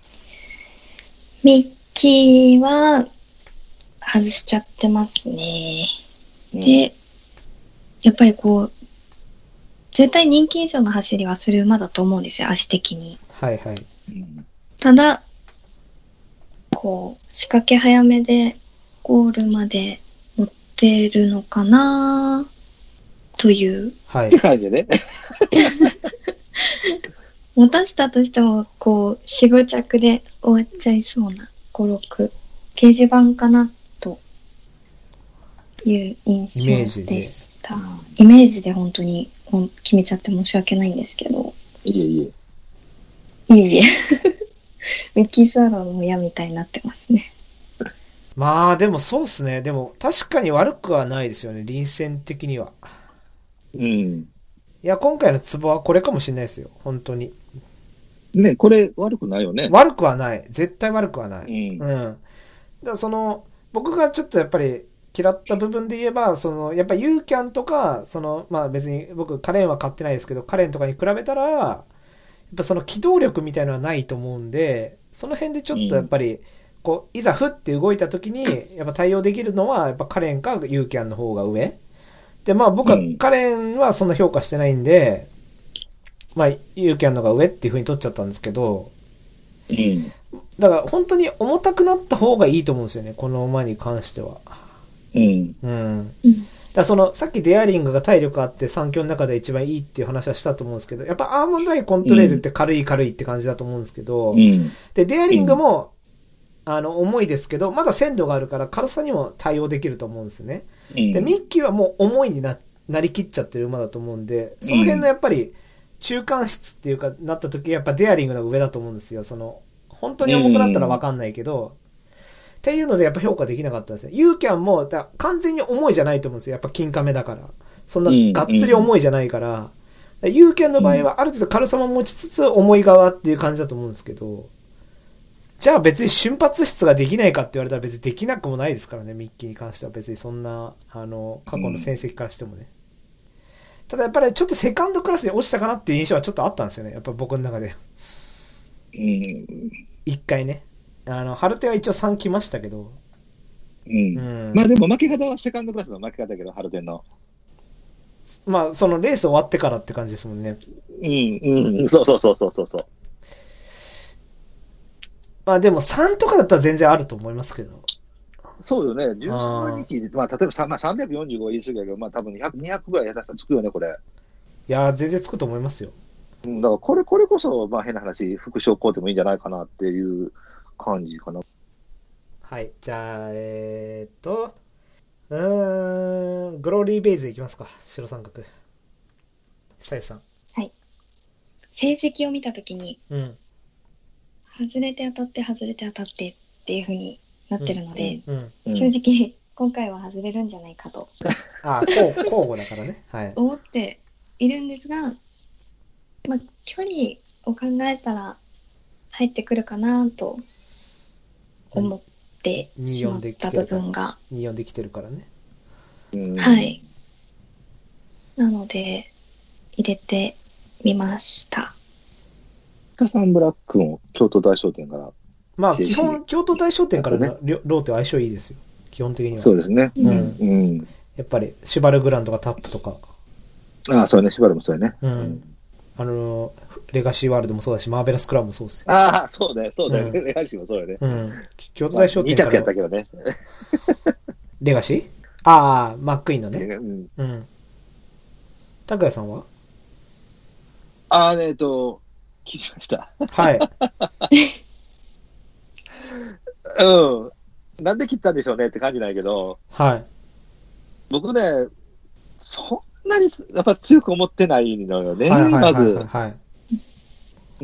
ッキーは、外しちゃってますね。で、やっぱりこう、絶対人気以上の走りはする馬だと思うんですよ、足的に。 はいはい。 ただ、こう、仕掛け早めでゴールまで持ってるのかなという。 はい。感じね。 持たせたとしても、こう、4、5着で終わっちゃいそうな、5、6。掲示板かなという印象でした。イメージで本当に決めちゃって申し訳ないんですけど。 いえいえ。いえいえ。ミッキースワローの親みたいになってますね。 まあでもそうっすね。でも確かに悪くはないですよね、臨戦的には。 うん。いや、今回のツボはこれかもしれないですよ、本当に。 ね、これ悪くないよね。 悪くはない。絶対悪くはない。 うん。 だから僕がちょっとやっぱり嫌った部分で言えば、やっぱユーキャンとか、まあ別に僕カレンは買ってないですけど、カレンとかに比べたら、やっぱその機動力みたいなのはないと思うんで、その辺でちょっとやっぱり、こう、いざふって動いた時に、やっぱ対応できるのは、やっぱカレンかユーキャンの方が上。で、まあ僕はカレンはそんな評価してないんで、まあユーキャンの方が上っていう風に取っちゃったんですけど、だから本当に重たくなった方がいいと思うんですよね、この馬に関しては。だからさっきデアリングが体力あって3強の中で一番いいっていう話はしたと思うんですけど、やっぱアーモンドアイコントレールって軽いって感じだと思うんですけど、で、デアリングも、重いですけど、まだ鮮度があるから軽さにも対応できると思うんですね。で、ミッキーはもう重いになりきっちゃってる馬だと思うんで、その辺のやっぱり中間質っていうかなった時、やっぱデアリングの方が上だと思うんですよ。本当に重くなったらわかんないけど、っていうのでやっぱ評価できなかったんですよ。ユーキャンも完全に重いじゃないと思うんですよ。やっぱ金亀だから。そんながっつり重いじゃないから。ユーキャンの場合はある程度軽さも持ちつつ重い側っていう感じだと思うんですけど、じゃあ別に瞬発質ができないかって言われたら別にできなくもないですからね、ミッキーに関しては別にそんな、過去の戦績からしてもね。ただやっぱりちょっとセカンドクラスに落ちたかなっていう印象はちょっとあったんですよね。やっぱ僕の中で。一回ね。ハルテは一応3来ましたけど。 まあでも負け方はセカンドクラスの負け方だけど、ハルテの。 まあ、レース終わってからって感じですもんね。 そうそうそうそうそう。 まあでも3とかだったら全然あると思いますけど。 そうよね。13万人気、まあ例えば345言い過ぎだけど、まあ多分200ぐらいやったらつくよね、これ。 いやー、全然つくと思いますよ。 だからこれこそ、まあ変な話、副賞買うてもいいんじゃないかなっていう感じかな。 はい。じゃあ、 グローリーベイズいきますか。白三角。久石さん。 成績を見たときに、 うん。 外れて当たって外れて当たってっていう風になってるので、 うん。 正直今回は外れるんじゃないかとああ、交互だからね。はい。 思っているんですが、まあ、距離を考えたら入ってくるかなと思ってしまった部分が、 24できてるからね。 はい。なので入れてみました。 北さんブラックも京都大商店から。 まあ基本京都大商店からのローテは相性いいですよ。基本的には。 そうですね。 うん。やっぱりシュバルグランとかタップとか。 ああ、そうね。シュバルもそうやね。 うん。レガシーワールドもそうだし、マーベラスクラブもそうですよ。 ああ、そうだよ、そうだよ。レガシーもそうよね。 うん。京都大商店から。2着やったけどね。 レガシー？ああ、マックイーンのね。うん。拓也さんは？ 聞きました。 はい。 うん。なんで切ったんでしょうねって感じないけど。 はい。 僕ね、そんなにやっぱ強く思ってないのよね、まず。はい。うん。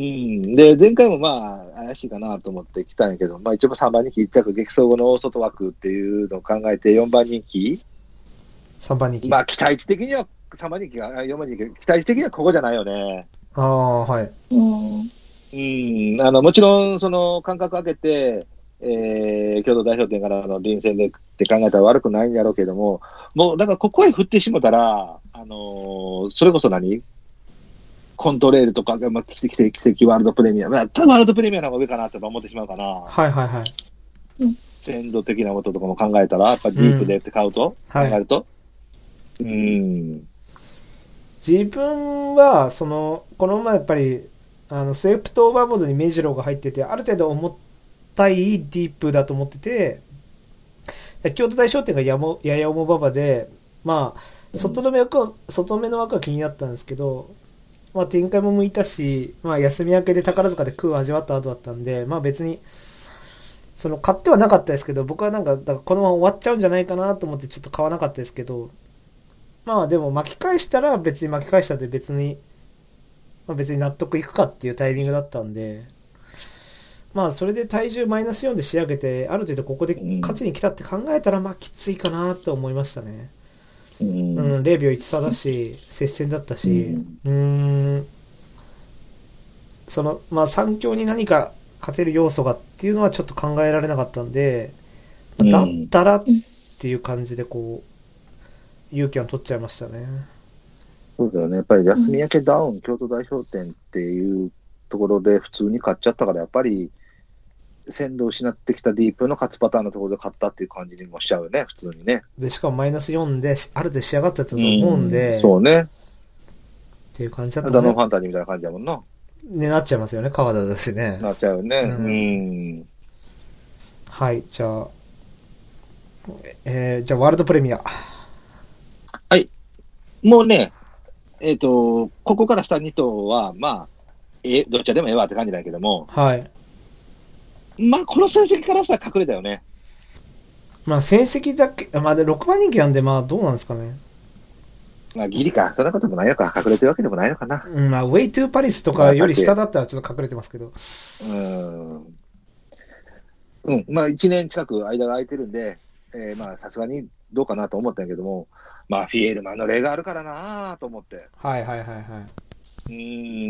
で、前回もまあ、怪しいかなと思って来たんやけど、まあ一応3番人気1着激走後の大外枠っていうのを考えて4番人気 3番人気。 まあ期待値的には3番人気が、4番人気、期待値的にはここじゃないよね。 ああ、はい。 もちろん、その間隔空けて、京都代表店からの臨戦でって考えたら悪くないんやろうけども、もう、だからここへ振ってしもたら、それこそコントレールとか、まあ、奇跡ワールドプレミアム、ワールドプレミアムの方が上かなって思ってしまうかな。 はいはいはい。 鮮度的なこととかも考えたら、やっぱディープでって買うと、考えると。 自分は、この前やっぱり、スエプトオーバーボードにメジローが入ってて、ある程度重たいディープだと思ってて、京都大商店がやや重馬場で、まあ、外目の枠は気になったんですけど、まあ展開も向いたし、まあ休み明けで宝塚で空を味わった後だったんで、まあ別に、買ってはなかったですけど、僕はだからこのまま終わっちゃうんじゃないかなと思ってちょっと買わなかったですけど、まあでも巻き返したら別に巻き返したで別に納得いくかっていうタイミングだったんで、まあそれで体重マイナス4で仕上げて、ある程度ここで勝ちに来たって考えたら、まあきついかなと思いましたね。0秒1差だし、接戦だったし、まあ3強に何か勝てる要素がっていうのはちょっと考えられなかったんで、だったらっていう感じで勇気は取っちゃいましたね。 そうだよね。やっぱり休み明けダウン、京都大商店っていうところで普通に勝っちゃったから、やっぱり鮮度を失ってきたディープの勝つパターンのところで勝ったっていう感じにもしちゃうよね、普通にね。 で、しかもマイナス4で、ある程度仕上がってたと思うんで。 そうね。 っていう感じだったね。ダノンファンタジーみたいな感じだもんな。 ね、なっちゃいますよね、川田だしね。 なっちゃうよね。 はい、じゃあ、じゃあワールドプレミア。 はい。もうね、ここから下2頭は、まあ、どっちでもええわって感じだけども。 はい。 まあ、この成績からさ、隠れたよね。 まあ、成績だけ、まあ、で、6番人気なんで、まあ、どうなんですかね。 まあ、ギリか。そんなこともないのか。隠れてるわけでもないのかな。 まあ、ウェイトゥーパリスとかより下だったらちょっと隠れてますけど。 まあ、1年近く間が空いてるんで、まあ、さすがにどうかなと思ったんやけども、まあ、フィエールマンの例があるからなと思って。 はいはいはいはい。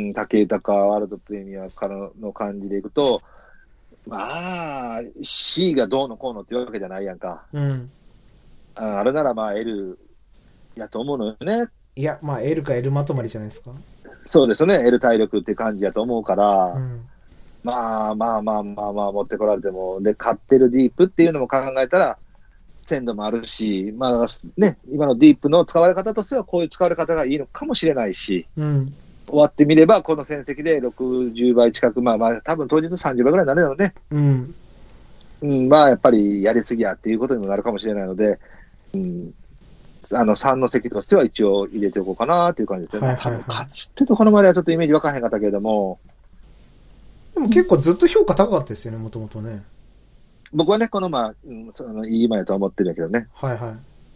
武豊ワールドプレミアからの感じでいくと、まあ、C がどうのこうのっていうわけじゃないやんか。あれならまあ L やと思うのよね。 いや、まあ L か L まとまりじゃないですか。 そうですね。L 体力って感じやと思うから、まあ持ってこられても、で、勝ってるディープっていうのも考えたら、鮮度もあるし、まあね、今のディープの使われ方としてはこういう使われ方がいいのかもしれないし、終わってみれば、この戦績で60倍近く、まあ多分当日30倍ぐらいになるので、まあやっぱりやりすぎやっていうことにもなるかもしれないので、3の席としては一応入れておこうかなっていう感じですね。勝つってところまではちょっとイメージわかへんかったけれども。 でも結構ずっと評価高かったですよね、もともとね。 僕はね、このいい馬やとは思ってるんだけどね。 はいはい。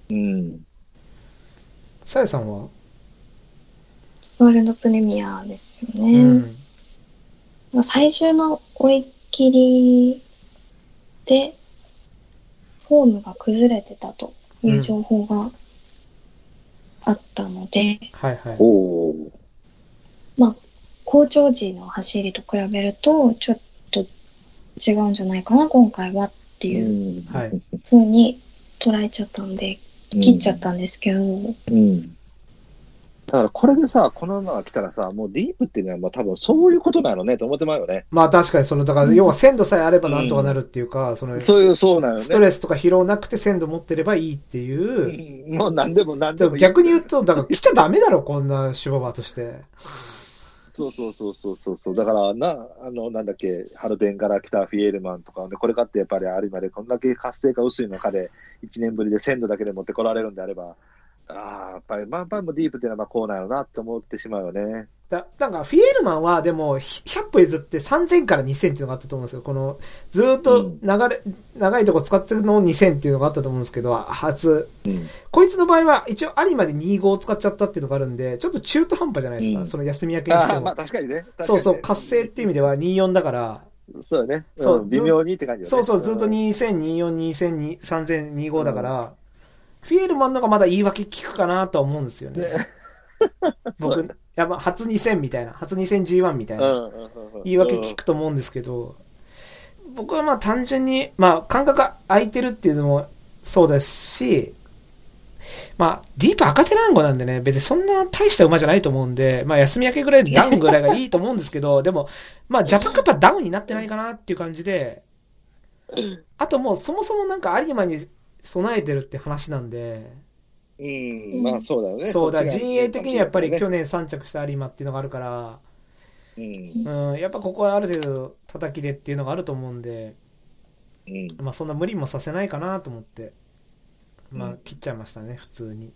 うん。 さやさんは？ ワールドプレミアですようね。 ん。 最終の追い切りで、フォームが崩れてたという情報があったので、 はいはい。 おー。 まあ、好調時の走りと比べると、ちょっと違うんじゃないかな、今回はっていうはい。 風に捉えちゃったんで、切っちゃったんですけど、 うん。だからこれでさ、この馬が来たらさ、もうディープっていうのはもう多分そういうことなのねと思ってまうよね。 まあ確かにだから要は鮮度さえあればなんとかなるっていうか、 そうなのね。 ストレスとか疲労なくて鮮度持ってればいいっていう。 もう何でもいい。 逆に言うと、だから来ちゃダメだろ、こんなシュババーとして。 そう。だからなんだっけ、ハルベンから来たフィエールマンとかね、これかってやっぱり有馬でこんだけ活性化薄い中で1年ぶりで鮮度だけで持ってこられるんであれば、やっぱりディープっていうのはこうなのなって思ってしまうよね。 なんか、フィエールマンは、でも、100歩譲って3000から2000っていうのがあったと思うんですよ。ずーっと長いとこ使ってるのを2000っていうのがあったと思うんですけど、こいつの場合は、一応、有馬で25を使っちゃったっていうのがあるんで、ちょっと中途半端じゃないですか。その休み明けにしても。 まあ確かにね。 そう、活性っていう意味では24だから、 そうね。微妙にって感じよね。 そう、ずっと2000、24、2000、3000、25だから、フィエールマンのがまだ言い訳聞くかなとは思うんですよね。僕、初2000みたいな、初2000 G1 みたいな、言い訳聞くと思うんですけど、僕は単純に、間隔が空いてるっていうのもそうだし、ディープ赤手団子なんでね、別にそんな大した馬じゃないと思うんで、休み明けぐらいダウンぐらいがいいと思うんですけど、でも、ジャパンカップはダウンになってないかなっていう感じで、あともうそもそもなんか有馬に備えてるって話なんで、 まあそうだよね。 そうだ、陣営的にやっぱり去年3着した有馬っていうのがあるから、やっぱここはある程度叩きでっていうのがあると思うんで、そんな無理もさせないかなと思って、切っちゃいましたね、普通に。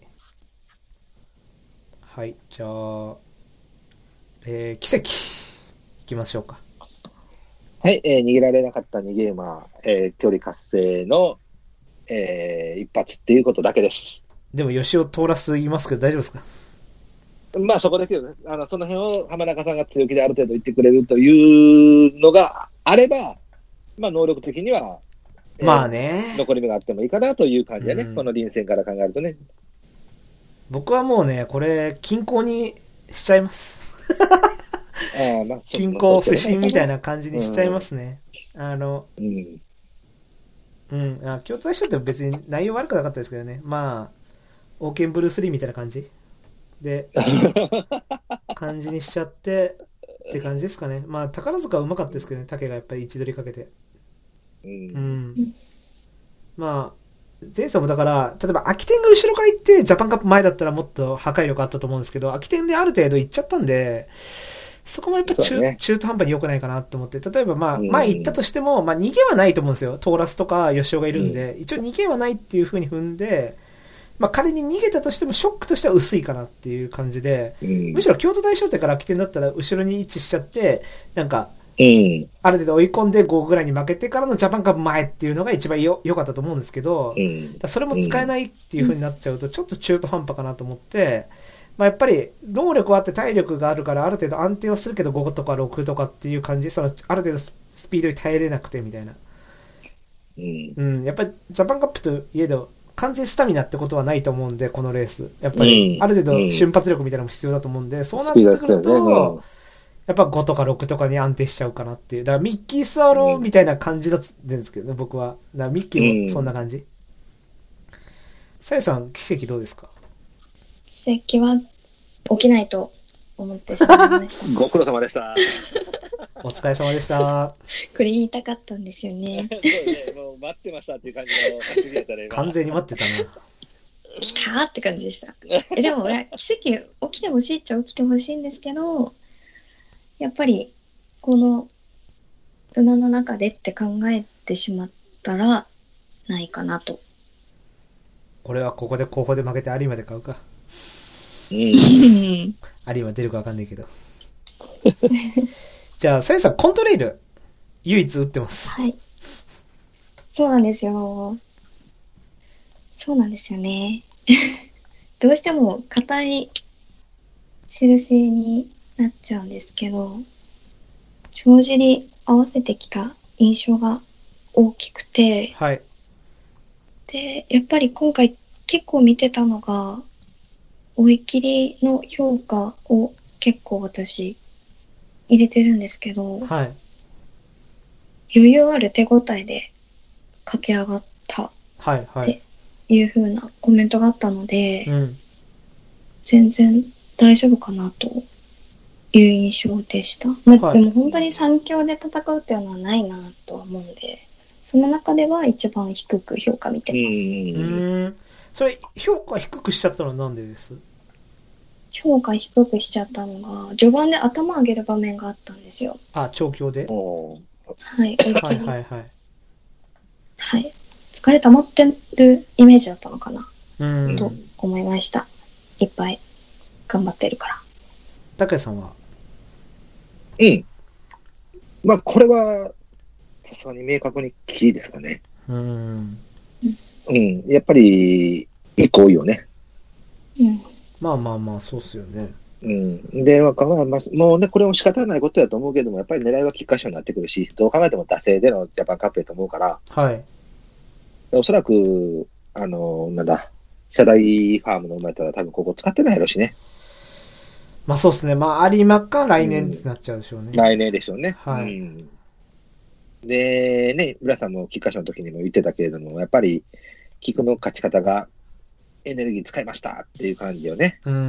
はい、じゃあ、奇跡、いきましょうか。 はい、逃げられなかった逃げ馬、距離活性の、一発っていうことだけです。 でも、吉尾通らす言いますけど、大丈夫ですか？ まあそこですけどね、その辺を浜中さんが強気である程度言ってくれるというのがあれば、能力的には、残り目があってもいいかなという感じでね、この臨戦から考えるとね。 僕はもうね、これ、均衡にしちゃいます。均衡不振みたいな感じにしちゃいますね。京都大賞って別に内容悪くなかったですけどね。オーケンブルース・リーみたいな感じで、感じにしちゃってって感じですかね。宝塚はうまかったですけどね、竹がやっぱり位置取りかけて。前走もだから、例えば秋天が後ろから行ってジャパンカップ前だったらもっと破壊力あったと思うんですけど、秋天である程度行っちゃったんで、そこもやっぱ中途半端に良くないかなと思って、例えば前行ったとしても、逃げはないと思うんですよ。トーラスとか吉尾がいるんで、一応逃げはないっていう風に踏んで、仮に逃げたとしてもショックとしては薄いかなっていう感じで、むしろ京都大賞典から秋天だったら後ろに位置しちゃって、なんか、ある程度追い込んで5ぐらいに負けてからのジャパンカップ前っていうのが一番良かったと思うんですけど、それも使えないっていう風になっちゃうとちょっと中途半端かなと思って、やっぱり能力はあって体力があるからある程度安定はするけど5とか6とかっていう感じ、ある程度スピードに耐えれなくてみたいな。やっぱりジャパンカップといえど完全スタミナってことはないと思うんで、このレース。やっぱりある程度瞬発力みたいなのも必要だと思うんで、そうなってくると、やっぱ5とか6とかに安定しちゃうかなっていう。だからミッキースワローみたいな感じだったんですけどね、僕は。だからミッキーもそんな感じ。さやさん、奇跡どうですか？ 奇跡は起きないと思ってしまいました。 ご苦労様でした。 お疲れ様でした。 これ言いたかったんですよね。 そうね、もう待ってましたっていう感じの発言だったね。 完全に待ってたな。 来たーって感じでした。でも俺、奇跡起きてほしいっちゃ起きてほしいんですけど、やっぱりこの馬の中でって考えてしまったらないかなと。 俺はここで後方で負けて有馬で買うか。 有馬出るか分かんないけど。じゃあさやさんコントレイル唯一打ってます。 はい。そうなんですよ。 そうなんですよね。どうしても硬い印になっちゃうんですけど、帳尻合わせてきた印象が大きくて、 はい。 で、やっぱり今回結構見てたのが、追い切りの評価を結構私入れてるんですけど、 はい。 余裕ある手応えで駆け上がったっはい。はい。 ていう風なコメントがあったので、 うん。 全然大丈夫かなという印象でした。まあ、 はいでも本当に3強で戦うっていうのはないなとは思うんで、その中では一番低く評価見てうます。 ん。それ、評価低くしちゃったのはなんでです？ 評価低くしちゃったのが、序盤で頭上げる場面があったんですよ。 あ、調教で。 おーはい、追いはい。 切り。 はい。はい。 はい。疲れ溜まってるイメージだったのかな、 うん。 と思いました。いっぱい頑張ってるから。 竹谷さんは？ うん。まあ、これは、さすがに明確にキーですかね。 うん。 うん。やっぱり、一個多いよね。 うん。 まあまあまあ、そうっすよね。 うん。で、まあ、もうね、これも仕方ないことだと思うけども、やっぱり狙いは菊花賞になってくるし、どう考えても惰性でのジャパンカップやと思うから、 はい。 おそらく、なんだ、社大ファームの馬やったら多分ここ使ってないやろしね。 まあそうっすね。まあ有馬か来年ってうん。 なっちゃうでしょうね。 来年でしょうね。うはい。 ん。で、ね、浦さんも菊花賞の時にも言ってたけれども、やっぱり、菊の勝ち方がエネルギー使いましたっていう感じよね。 うん。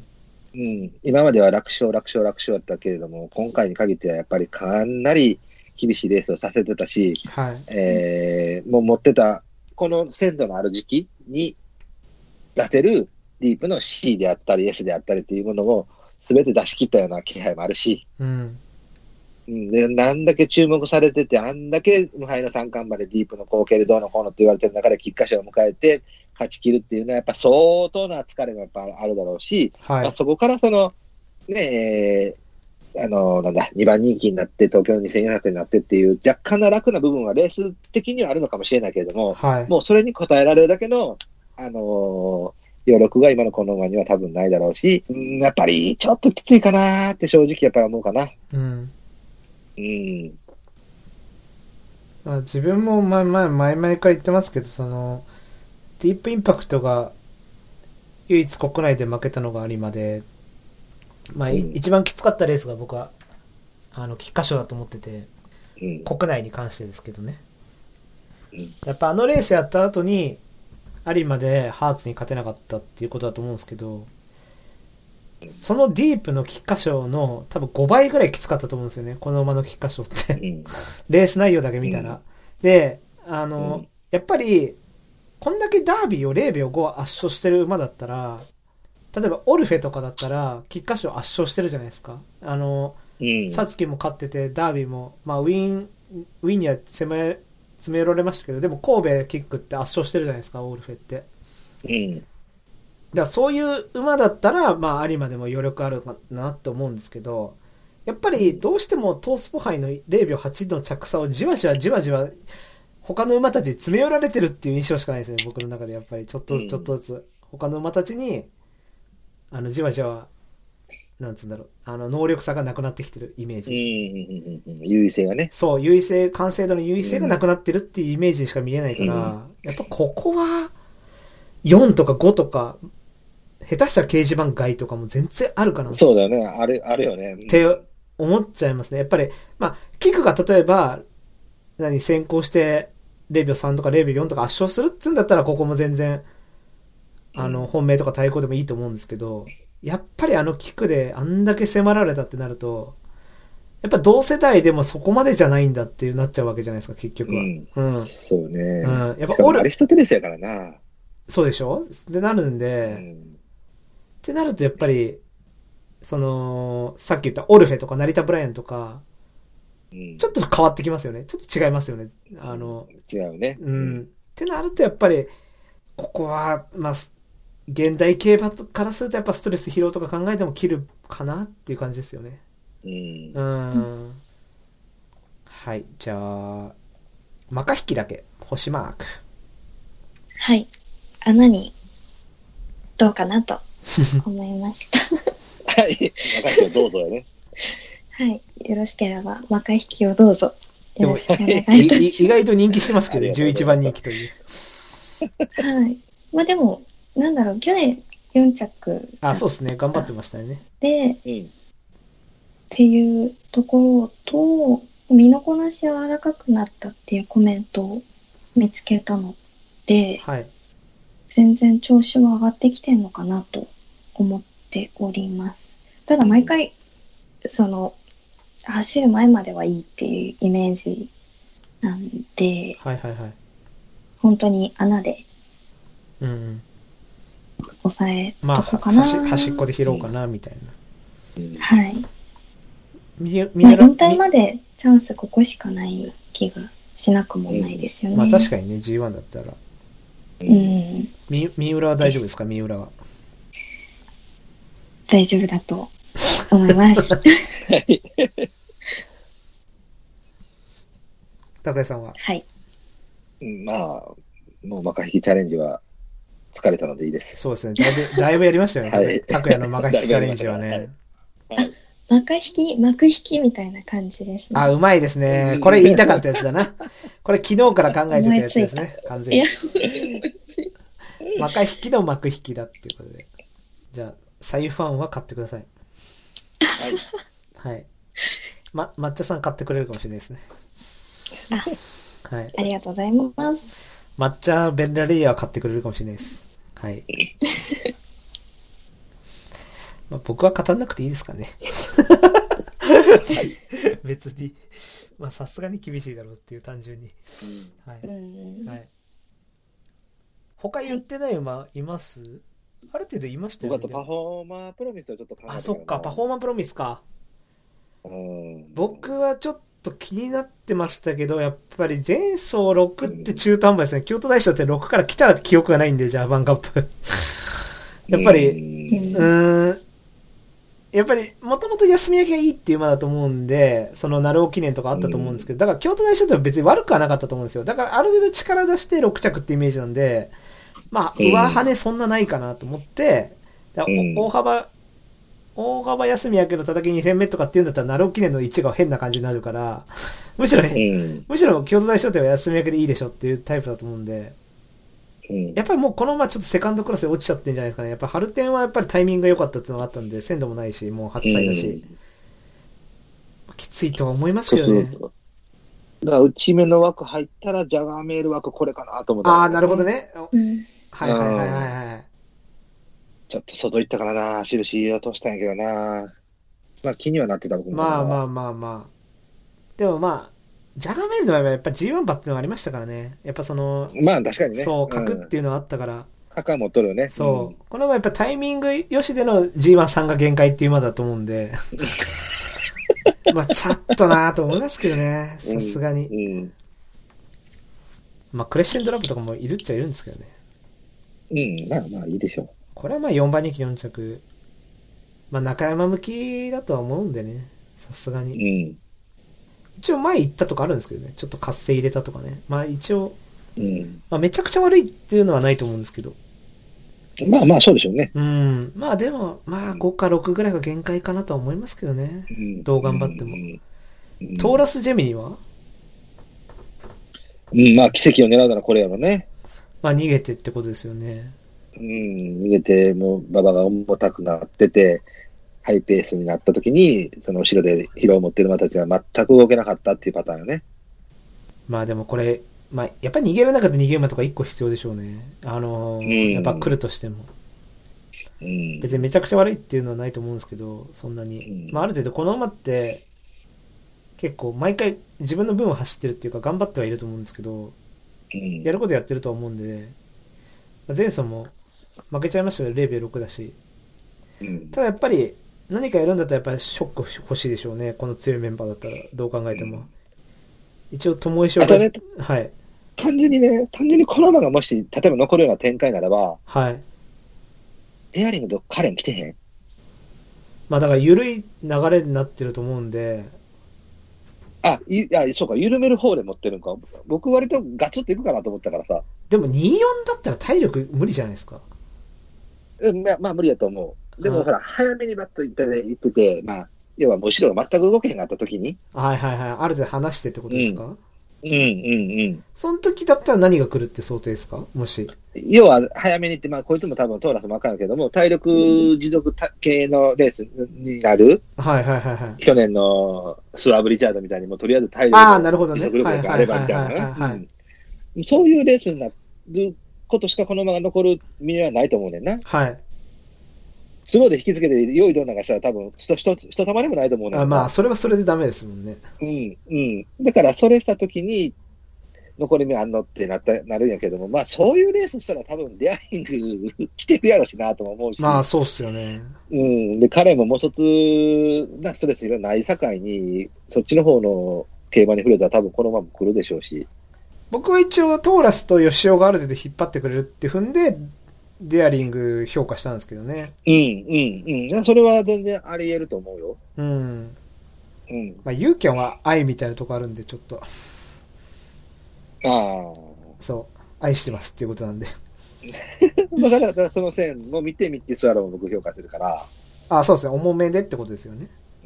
うん。今までは楽勝、楽勝、楽勝だったけれども、今回に限ってはやっぱりかなり厳しいレースをさせてたし、 はい。 もう持ってた、この鮮度のある時期に出せるディープの C であったり S であったりっていうものを全て出し切ったような気配もあるし、 うん。 うんで、なんだけ注目されてて、あんだけ無敗の三冠馬でディープの後継でどうのこうのって言われてる中で菊花賞を迎えて勝ち切るっていうのはやっぱ相当な疲れがやっぱあるだろうし、 はい。 まあ、そこからその、ねなんだ、2番人気になって東京の2400になってっていう若干な楽な部分はレース的にはあるのかもしれないけれども、 はい。 もうそれに応えられるだけの、余力が今のこの馬には多分ないだろうし、やっぱりちょっときついかなーって正直やっぱり思うかな。 うん。 うん。 自分も前々から言ってますけど、その、ディープインパクトが唯一国内で負けたのが有馬で、まあ、一番きつかったレースが僕は、菊花賞だと思ってて、 うん。 国内に関してですけどね。 うんやっぱレースやった後に、有馬でハーツに勝てなかったっていうことだと思うんですけど、そのディープの菊花賞の多分5倍ぐらいきつかったと思うんですよね。この馬の菊花賞って。レース内容だけ見たら。で、やっぱり、こんだけダービーを0秒5圧勝してる馬だったら、例えばオルフェとかだったら、菊花賞圧勝してるじゃないですか。サツキも勝ってて、ダービーも、まあウィンには詰め寄られましたけど、でも神戸キックって圧勝してるじゃないですか、オルフェって。だからそういう馬だったら、まあ有馬でも余力あるかなと思うんですけど、やっぱりどうしてもトースポ杯の0秒8の着差をじわじわ他の馬たちに詰め寄られてるっていう印象しかないですね、僕の中で。やっぱりちょっとずつ他の馬たちにじわじわなんつうんだろう、能力差がなくなってきてるイメージ。 優位性がね。 そう、完成度の優位性がなくなってるっていうイメージにしか見えないから、やっぱここは4とか5とか下手したら掲示板外とかも全然あるかな。 そうだよね。あるよね。 って思っちゃいますね。やっぱり、まあ、キクが例えば、先行して0秒3とか0秒4とか圧勝するって言うんだったら、ここも全然、本命とか対抗でもいいと思うんですけど、やっぱりキクであんだけ迫られたってなると、やっぱ同世代でもそこまでじゃないんだっていうなっちゃうわけじゃないですか、結局は。 そうね。 やっぱアリストテレスやからな。 そうでしょってなるんで、ってなるとやっぱり、さっき言ったオルフェとか成田ブライアンとか、ちょっと変わってきますよね。ちょっと違いますよね。 違うね。 ってなるとやっぱり、ここは、まあ、現代競馬からするとやっぱストレス疲労とか考えても切るかなっていう感じですよね。はい、じゃあ、マカ引きだけ、星マーク。 はい。 穴にどうかなと思いました。 はい。若い人どうぞよね。 はい。よろしければ、若い引きをどうぞ。よろしくお願いいたします。 意外と人気してますけどね、11番人気という。 はい。まあでも、なんだろう、去年4着。 あ、そうですね。頑張ってましたよね。 で、っていうところと、身のこなしは柔らかくなったっていうコメントを見つけたので、 はい。 全然調子は上がってきてるのかなと思っております。ただ毎回、走る前まではいいっていうイメージなんで、 はいはいはい。 本当に穴で抑えとこかな。 端っこで拾おうかな、みたいな。 はい。引退までチャンスここしかない気がしなくもないですよね。 まあ確かにね、G1 だったら。三浦は大丈夫ですか？三浦は。 大丈夫だと思います。 高井さんは？ はい。 まあ、もうマカ引きチャレンジは疲れたのでいいです。 そうですね。だいぶやりましたよね。はい、拓也のマカ引きチャレンジはね。 幕引きみたいな感じですね。 あ、うまいですね。これ言いたかったやつだな。これ昨日から考えてたやつですね。完全に。幕引きの幕引きだっていうことで。じゃあ、サイファンは買ってください。はい。はい。抹茶さん買ってくれるかもしれないですね。はい。 ありがとうございます。 抹茶ベンダリーは買ってくれるかもしれないです。はい。まあ、僕は語んなくていいですかね。別に。まあ、さすがに厳しいだろうっていう、単純に。はい。はい。他言ってない馬います？ある程度いましたよね。 僕はパフォーマープロミスをちょっと考えて。 あ、そっか、パフォーマープロミスか。僕はちょっと気になってましたけど、やっぱり前走6って中途半端ですね。京都大賞って6から来た記憶がないんで、ジャパンカップ。やっぱり、やっぱり、もともと休み明けがいいっていう馬だと思うんで、その、鳴尾記念とかあったと思うんですけど、だから京都大賞って別に悪くはなかったと思うんですよ。だから、ある程度力出して6着ってイメージなんで、まあ、上跳ねそんなないかなと思って、大幅休み明けの叩き2000目とかっていうんだったら、鳴尾記念の1が変な感じになるから、むしろ京都大賞っては休み明けでいいでしょっていうタイプだと思うんで、やっぱりもうこの馬ちょっとセカンドクラスで落ちちゃってんじゃないですかね。やっぱ春天はやっぱりタイミングが良かったっていうのがあったんで、鮮度もないし、もう初歳だし、きついとは思いますけどね。 だから内目の枠入ったらジャガーメール枠これかなと思った、 ああ、なるほどね。はいはいはいはい。 ちょっと外行ったからな、印落としたんやけどな。まあ気にはなってた僕も。 まあ。でもまあ、ジャガーメールの場合はやっぱ G1 馬っていうのがありましたからね。やっぱその、 まあ確かにね。 そう、角っていうのがあったから。 角は持っとるよね。 そう。この馬やっぱタイミングよしでの G1 3が限界っていう馬だと思うんで。まあちょっとなぁと思いますけどね。さすがに。まあクレッシェンドラブとかもいるっちゃいるんですけどね。 まあいいでしょう。 これはまあ4番人気4着。まあ中山向きだとは思うんでね。さすがに。一応前行ったとかあるんですけどね。ちょっと活性入れたとかね。まあ一応、まあめちゃくちゃ悪いっていうのはないと思うんですけど。 まあそうでしょうね。 まあでも、まあ5か6ぐらいが限界かなとは思いますけどね。どう頑張っても。トーラスジェミニはまあ奇跡を狙うならこれやろね。 まあ逃げてってことですよね。 逃げて、もう馬場が重たくなってて、ハイペースになった時に、その後ろで疲労を持ってる馬たちは全く動けなかったっていうパターンよね。 まあでもこれ、まあやっぱり逃げる中で逃げ馬とか1個必要でしょうね。やっぱ来るとしても。別にめちゃくちゃ悪いっていうのはないと思うんですけど、そんなに。まあある程度この馬って、結構毎回自分の分を走ってるっていうか頑張ってはいると思うんですけど、やることやってるとは思うんで、前走も負けちゃいましたけど0秒6だし、ただやっぱり何かやるんだったらやっぱりショック欲しいでしょうね。この強いメンバーだったらどう考えても。一応友井賞が、ね、はい。 単純にこの馬がもし例えば残るような展開ならば、 はい。 エアリングとカレン来てへん。 まあだから緩い流れになってると思うんで。 そうか、緩める方で持ってるんか。僕割とガツッといくかなと思ったからさ。 でも24だったら体力無理じゃないですか。 まあ無理だと思う。でもほら、早めにバッと言ってて、まあ、要は後ろが全く動けへんかった時に。 はいはいはい。ある程度離してってことですか？その時だったら何が来るって想定ですか？もし。 要は、早めにって、まあ、こいつも多分トーラスもわかるけども、体力持続系のレースになる。 はいはいはいはい。 去年のスワーブ・リチャードみたいにも、とりあえず体力持続力があればみたいなね。そういうレースになることしかこのまま残る身にはないと思うねんな。 はい。 スローで引きつけて良いどんなんかしたら多分ひとたまりもないと思うねんな。 まあ、それはそれでダメですもんね。 だから、それしたときに、残り目あんのってなるんやけども、まあそういうレースしたら多分デアリング来てるやろしなとも思うし。 まあそうっすよね。 で、彼ももう一つなストレスいろいろない境に、そっちの方の競馬に触れたら多分このまま来るでしょうし。 僕は一応トーラスと吉尾がある程度引っ張ってくれるって踏んで、デアリング評価したんですけどね。 それは全然あり得ると思うよ。 まあユーキャンは愛みたいなとこあるんで、ちょっと。そう。愛してますっていうことなんで。 だからその線も見てみて、スワローも僕評価するから。 そうですね。重めでってことですよね。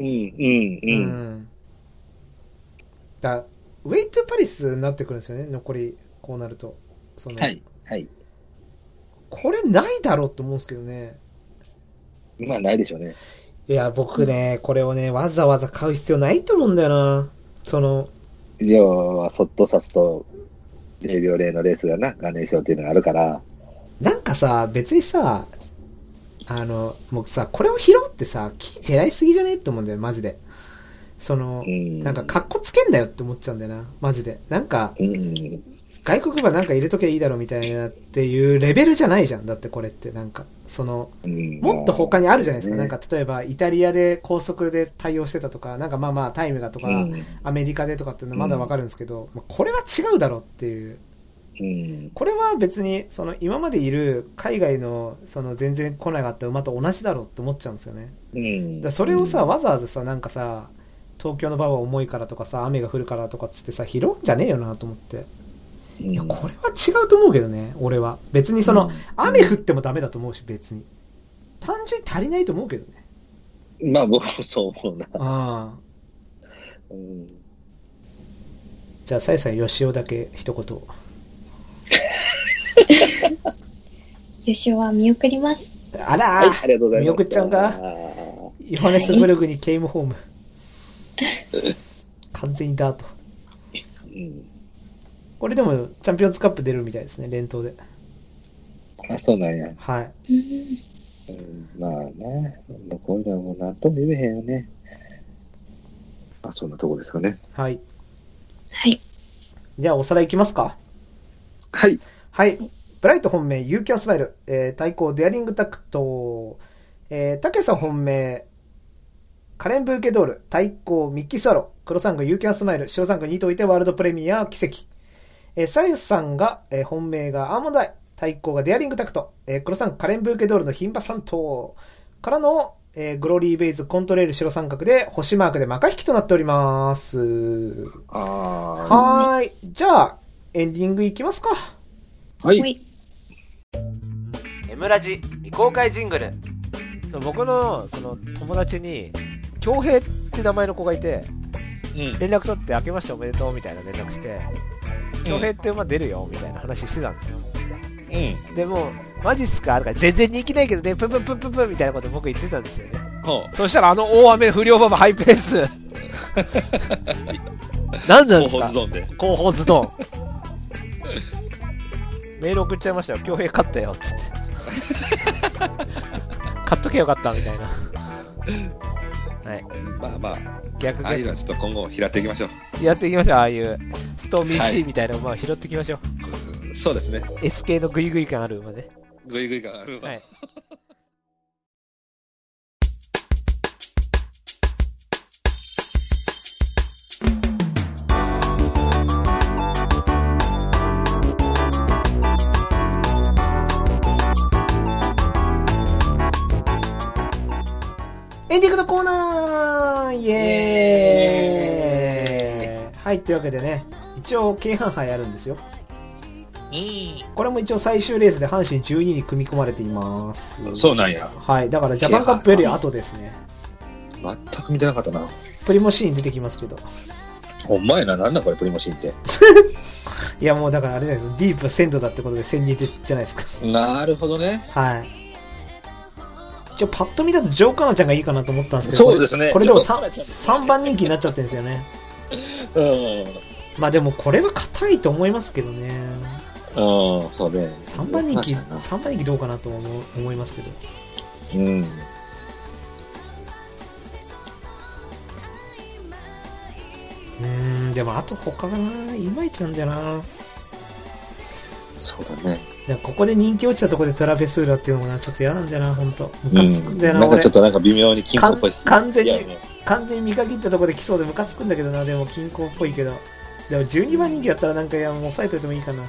だウェイトパリスになってくるんですよね。残り、こうなると。 はい。 これないだろうと思うんですけどね。 まあ、ないでしょうね。 いや、僕ね、これをね、わざわざ買う必要ないと思うんだよな。 要は、そっと刺すと、0秒0のレースがな、ガネーションっていうのがあるから。 なんかさ、別にさ、もうさ、これを拾ってさ、木照らいすぎじゃねえって思うんだよ、マジで。なんか、カッコつけんだよって思っちゃうんだよな、マジで。なんか、外国馬なんか入れときゃいいだろみたいなっていうレベルじゃないじゃん。だってこれって、なんか、もっと他にあるじゃないですか。なんか、例えば、イタリアで高速で対応してたとか、なんかまあまあ、タイムがとか、アメリカでとかっていうのはまだわかるんですけど、これは違うだろうっていう。これは別に、今までいる海外の、全然来なかった馬と同じだろうって思っちゃうんですよね。だそれをさ、わざわざさ、なんかさ、東京の馬は重いからとかさ、雨が降るからとかつってさ、拾うんじゃねえよなと思って。いや、これは違うと思うけどね、俺は。別に雨降ってもダメだと思うし、別に。単純に足りないと思うけどね。 まあ、僕もそう思うな。 じゃあ、さやさん、吉尾だけ一言。 吉尾は見送ります。 あらー、ありがとうございます。 見送っちゃうんか。ヨハネスブルグにケイムホーム。完全にダート。これでもチャンピオンズカップ出るみたいですね、連投で。 そうなんや。 はい。 まあね、こういうのはもう何とも言えへんよね。そんなとこですかね。 はい。 じゃあおさらいいきますか。 はい。 ブライト本命、ユーキャンスマイル、対抗デアリングタクト、タケさん本命、カレンブーケドール、対抗ミッキースワロー、黒三区ユーキャンスマイル、白三区2といてワールドプレミア奇跡。サユさんが、本命がアーモンドアイ、対抗がデアリングタクト、黒三区カレンブーケドールの牝馬3頭からの、グローリーベイズコントレール白三角で星マークでマカ引きとなっております。はい。じゃあ、エンディングいきますか。 はい。 エムラジ未公開ジングル。僕の友達に京平って名前の子がいて、連絡取って明けましておめでとうみたいな連絡して、京平って馬出るよみたいな話してたんですよ。でもマジっすかとか全然人気ないけどね、プンプンプンプンプンみたいなこと僕言ってたんですよね。そしたら大雨不良馬場ハイペース何なんですか、後方ズドンメール送っちゃいましたよ。京平勝ったよっつって買っとけよかったみたいな。はい。まあまあ、逆ああいうのはちょっと今後拾っていきましょう。やっていきましょう。ああいうストーミーシーみたいな馬を拾っていきましょう。そうですね。S 系のグイグイ感ある馬ね。グイグイ感ある馬。はい。エンディングのコーナーイエーイ。はい、というわけでね、一応京阪杯あるんですよ。 これも一応最終レースで阪神12に組み込まれています。 そうなんや。 はい。だからジャパンカップより後ですね。 全く見てなかったな。 プリモシーン出てきますけど。 ほんまやな。なんだこれ、プリモシーンって。 いやもうだからあれだよ。ディープは鮮度だってことで1000人じゃないですか。 なるほどね。 はい。一応パッと見だとジョーカナちゃんがいいかなと思ったんですけど。 そうですね。 これでも 3番人気になっちゃってるんですよね。まあでもこれは硬いと思いますけどね。 そうね。 3番人気どうかなと思いますけど。でもあと他がな、いまいちなんだよな。 そうだね。 ここで人気落ちたところでトラベスーラっていうのもな、ちょっと嫌なんだよな、ほんと。ムカつくんだよな、 なんかちょっとなんか微妙に金庫っぽい。 完全に見限ったところで来そうでムカつくんだけどな、でも金庫っぽいけど。でも12番人気だったらなんか、いや、もう抑えといてもいいかな。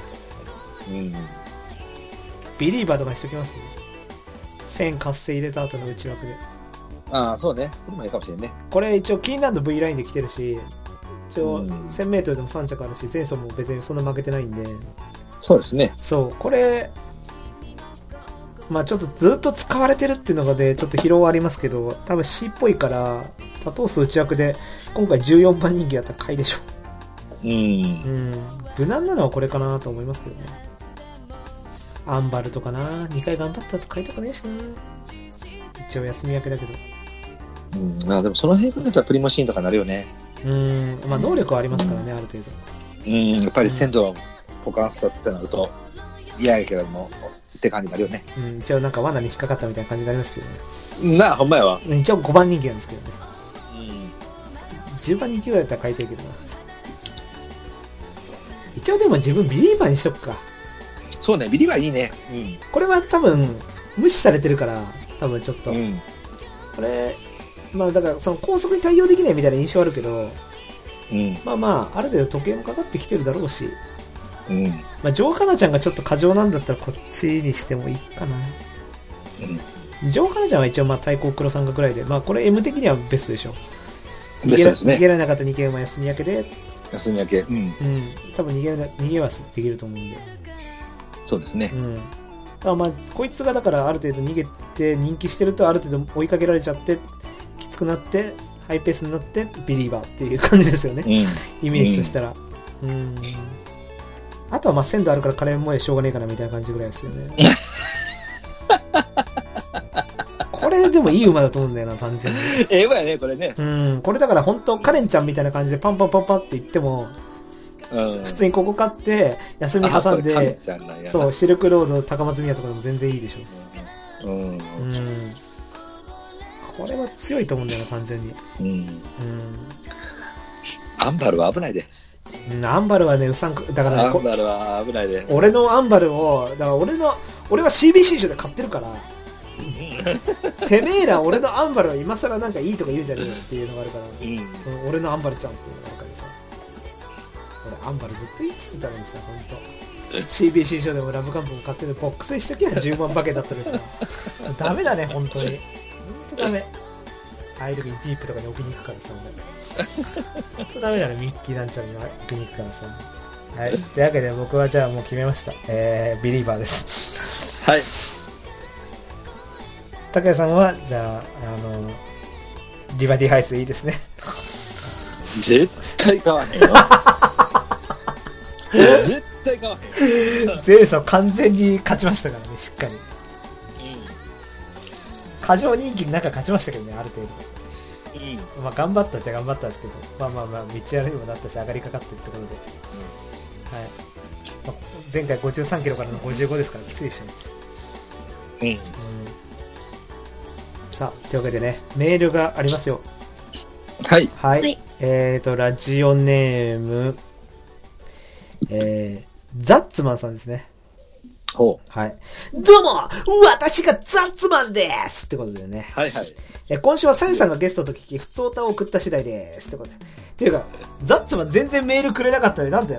ビリーバーとかにしときます、ね。1000活性入れた後の内枠で。 ああ、そうね。それもいいかもしれんね。 これ一応、キーンランド V ラインで来てるし、一応、1000メートルでも3着あるし、前走も別にそんな負けてないんで。 そうですね。 そう、これ、まあちょっとずっと使われてるっていうのがで、ちょっと疲労はありますけど、多分 C っぽいから、多頭数内枠で、今回14番人気だったら買いでしょ。無難なのはこれかなと思いますけどね。アンバルとかな、2回頑張ったと買いたくねえしな。一応休み明けだけど。 まあでもその辺だったらプリモシーンとかなるよね。 まあ能力はありますからね、ある程度。 やっぱり鮮度はポカンスタってなると、嫌やけども、って感じになるよね。 一応なんか罠に引っかかったみたいな感じになりますけどね。 ほんまやわ。 一応5番人気なんですけどね。10番人気ぐらいだったら買いたいけどな。一応でも自分ビリーバーにしとくか。 そうね、ビリーバーいいね。 これは多分、無視されてるから、多分ちょっと。これ、まあだからその高速に対応できないみたいな印象あるけど、まあまあ、ある程度時計もかかってきてるだろうし、まあ、ジョーカナちゃんがちょっと過剰なんだったらこっちにしてもいいかな。ジョーカナちゃんは一応まあ対抗黒三角ぐらいで、まあこれ M 的にはベストでしょ。逃げられなかった2件は休み明けで。 休み明け。 多分逃げはできると思うんで。 そうですね。 まあ、こいつがだからある程度逃げて人気してるとある程度追いかけられちゃってきつくなってハイペースになってビリーバーっていう感じですよね、イメージとしたら。あとはまあ鮮度あるからカレーもえしょうがねえかなみたいな感じぐらいですよね。これでもいい馬だと思うんだよな、単純に。 馬やね、これね。 これだから本当カレンちゃんみたいな感じでパンパンパンパンって言っても、普通にここ買って休み挟んで、そうシルクロード高松宮とかでも全然いいでしょ。これは強いと思うんだよな、単純に。 アンバルは危ないで。 アンバルはね、うさんく、だから、ね、 アンバルは危ないで。 俺のアンバルを、だから俺は CBC 賞で買ってるから、てめえら俺のアンバルは今更なんかいいとか言うんじゃねえよっていうのがあるから、俺のアンバルちゃんっていうのがあるからさ、俺アンバルずっといいっつってたのにさ、ほんと CBC 賞でもラブカンプも買っててボックスにしときゃ10万化けだったでさ、ダメだね、ほんとに。ほんとダメ。ああいう時にディープとかに置きに行くからさ、ほんとダメだね、ミッキーなんちゃらに置きに行くからさ。はい。というわけで僕はじゃあもう決めました。ビリーバーです。 はい。 高谷さんは、じゃあ、リバティハイスいいですね。 絶対買わへんよ。絶対買わへんよ。 前走完全に勝ちましたからね、しっかり。過剰人気の中勝ちましたけどね、ある程度。まあ頑張ったっちゃ頑張ったんですけど、まあ道荒にもなったし、上がりかかってってことで。はい。まあ、前回53キロからの55ですから、きついでしょ。さあ、というわけでね、メールがありますよ。 はい。 はい。ラジオネーム、ザッツマンさんですね。 ほう。 はい。どうも私がザッツマンですってことでね。 はいはい。 今週はサユさんがゲストと聞き、普通歌を送った次第ですってことで。っていうか、ザッツマン全然メールくれなかったのになんだよ。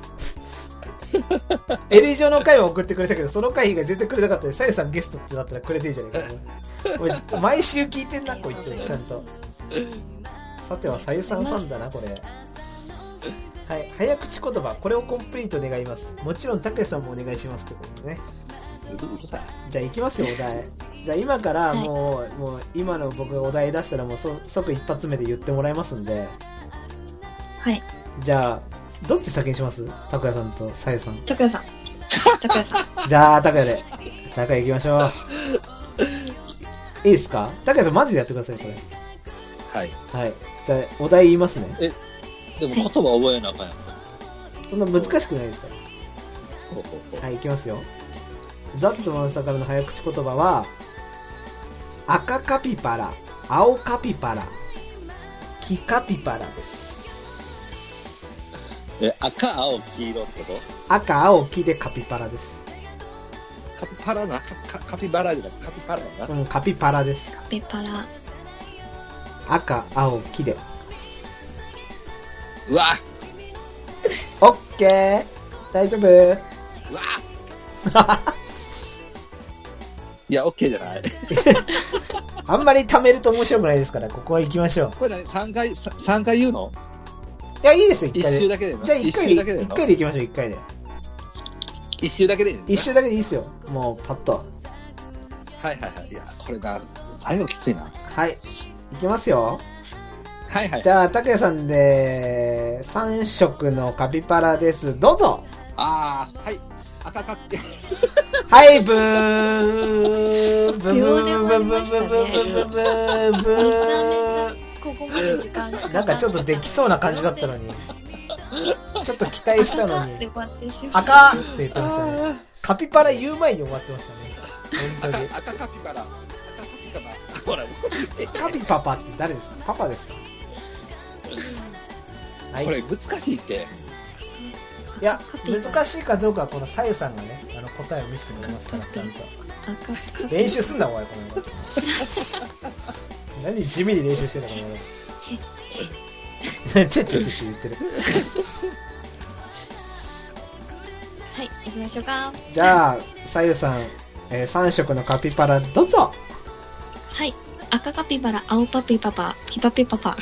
エリー上の回は送ってくれたけど、その回以外全然くれなかったのに、サユさんゲストってなったらくれてんじゃねえか。おい、毎週聞いてんな、こいつ。ちゃんと。さてはサユさんファンだな、これ。 はい、早口言葉、これをコンプリート願います。もちろん、たけさんもお願いしますってことでね。じゃあ、いきますよ、お題。じゃあ、今からもう今の僕がお題出したら、もう即一発目で言ってもらいますんで。 はい。 じゃあ、どっち先にします？たくやさんとさゆさん。 たくやさん。たくやさん。 じゃあ、たくやで。たくや行きましょう。いいですか？たくやさん、マジでやってください、これ。 はい。 はい。じゃあ、お題言いますね。 でも言葉覚えなあかんやん。 そんな難しくないですから。はい、いきますよ。ザッツマンサからの早口言葉は、赤カピバラ、青カピバラ、黄カピバラです。 赤、青、黄色ってこと？ 赤、青、黄でカピバラです。 カピバラな、カピバラじゃなくてカピバラやな。 うん、カピバラです。 カピバラ。 赤、青、黄で。 うわオッケー大丈夫？ うわいや、オッケーじゃない。 あんまり貯めると面白くないですから、ここは行きましょう。 これ何 3回言うの？ いや、いいですよ、1回で。 一周だけで。 じゃあ1回で。1回で行きましょう、1回で。 一周だけでいいの？ 一周だけでいいですよ。もう、パッと。 はい。いや、これな、最後きついな。 はい。いきますよ。 はい。 じゃあ、たけさんで、3色のカピバラです。どうぞ。 はい。赤かって。 はい、ブー。ブー。 秒で終わりましたね。 ブー。ブー。 ここまで時間が。 なんかちょっとできそうな感じだったのに。ちょっと期待したのに。赤って言ってましたね。カピバラ言う前に終わってましたね。本当に。 赤カピバラ。ほら、 カピパパって誰ですか？パパですか？ これ難しいって。 いや、難しいかどうかはこのさゆさんがね、答えを見せてくれますから、ちゃんと。練習すんな、お前、この何地味に練習してんだ、この野郎。チェッチェって言ってる。 はい、行きましょうか。 じゃあ、さゆさん、3色のカピバラ、どうぞ。 はい。赤カピバラ、青パピパパ、黄パピパパ。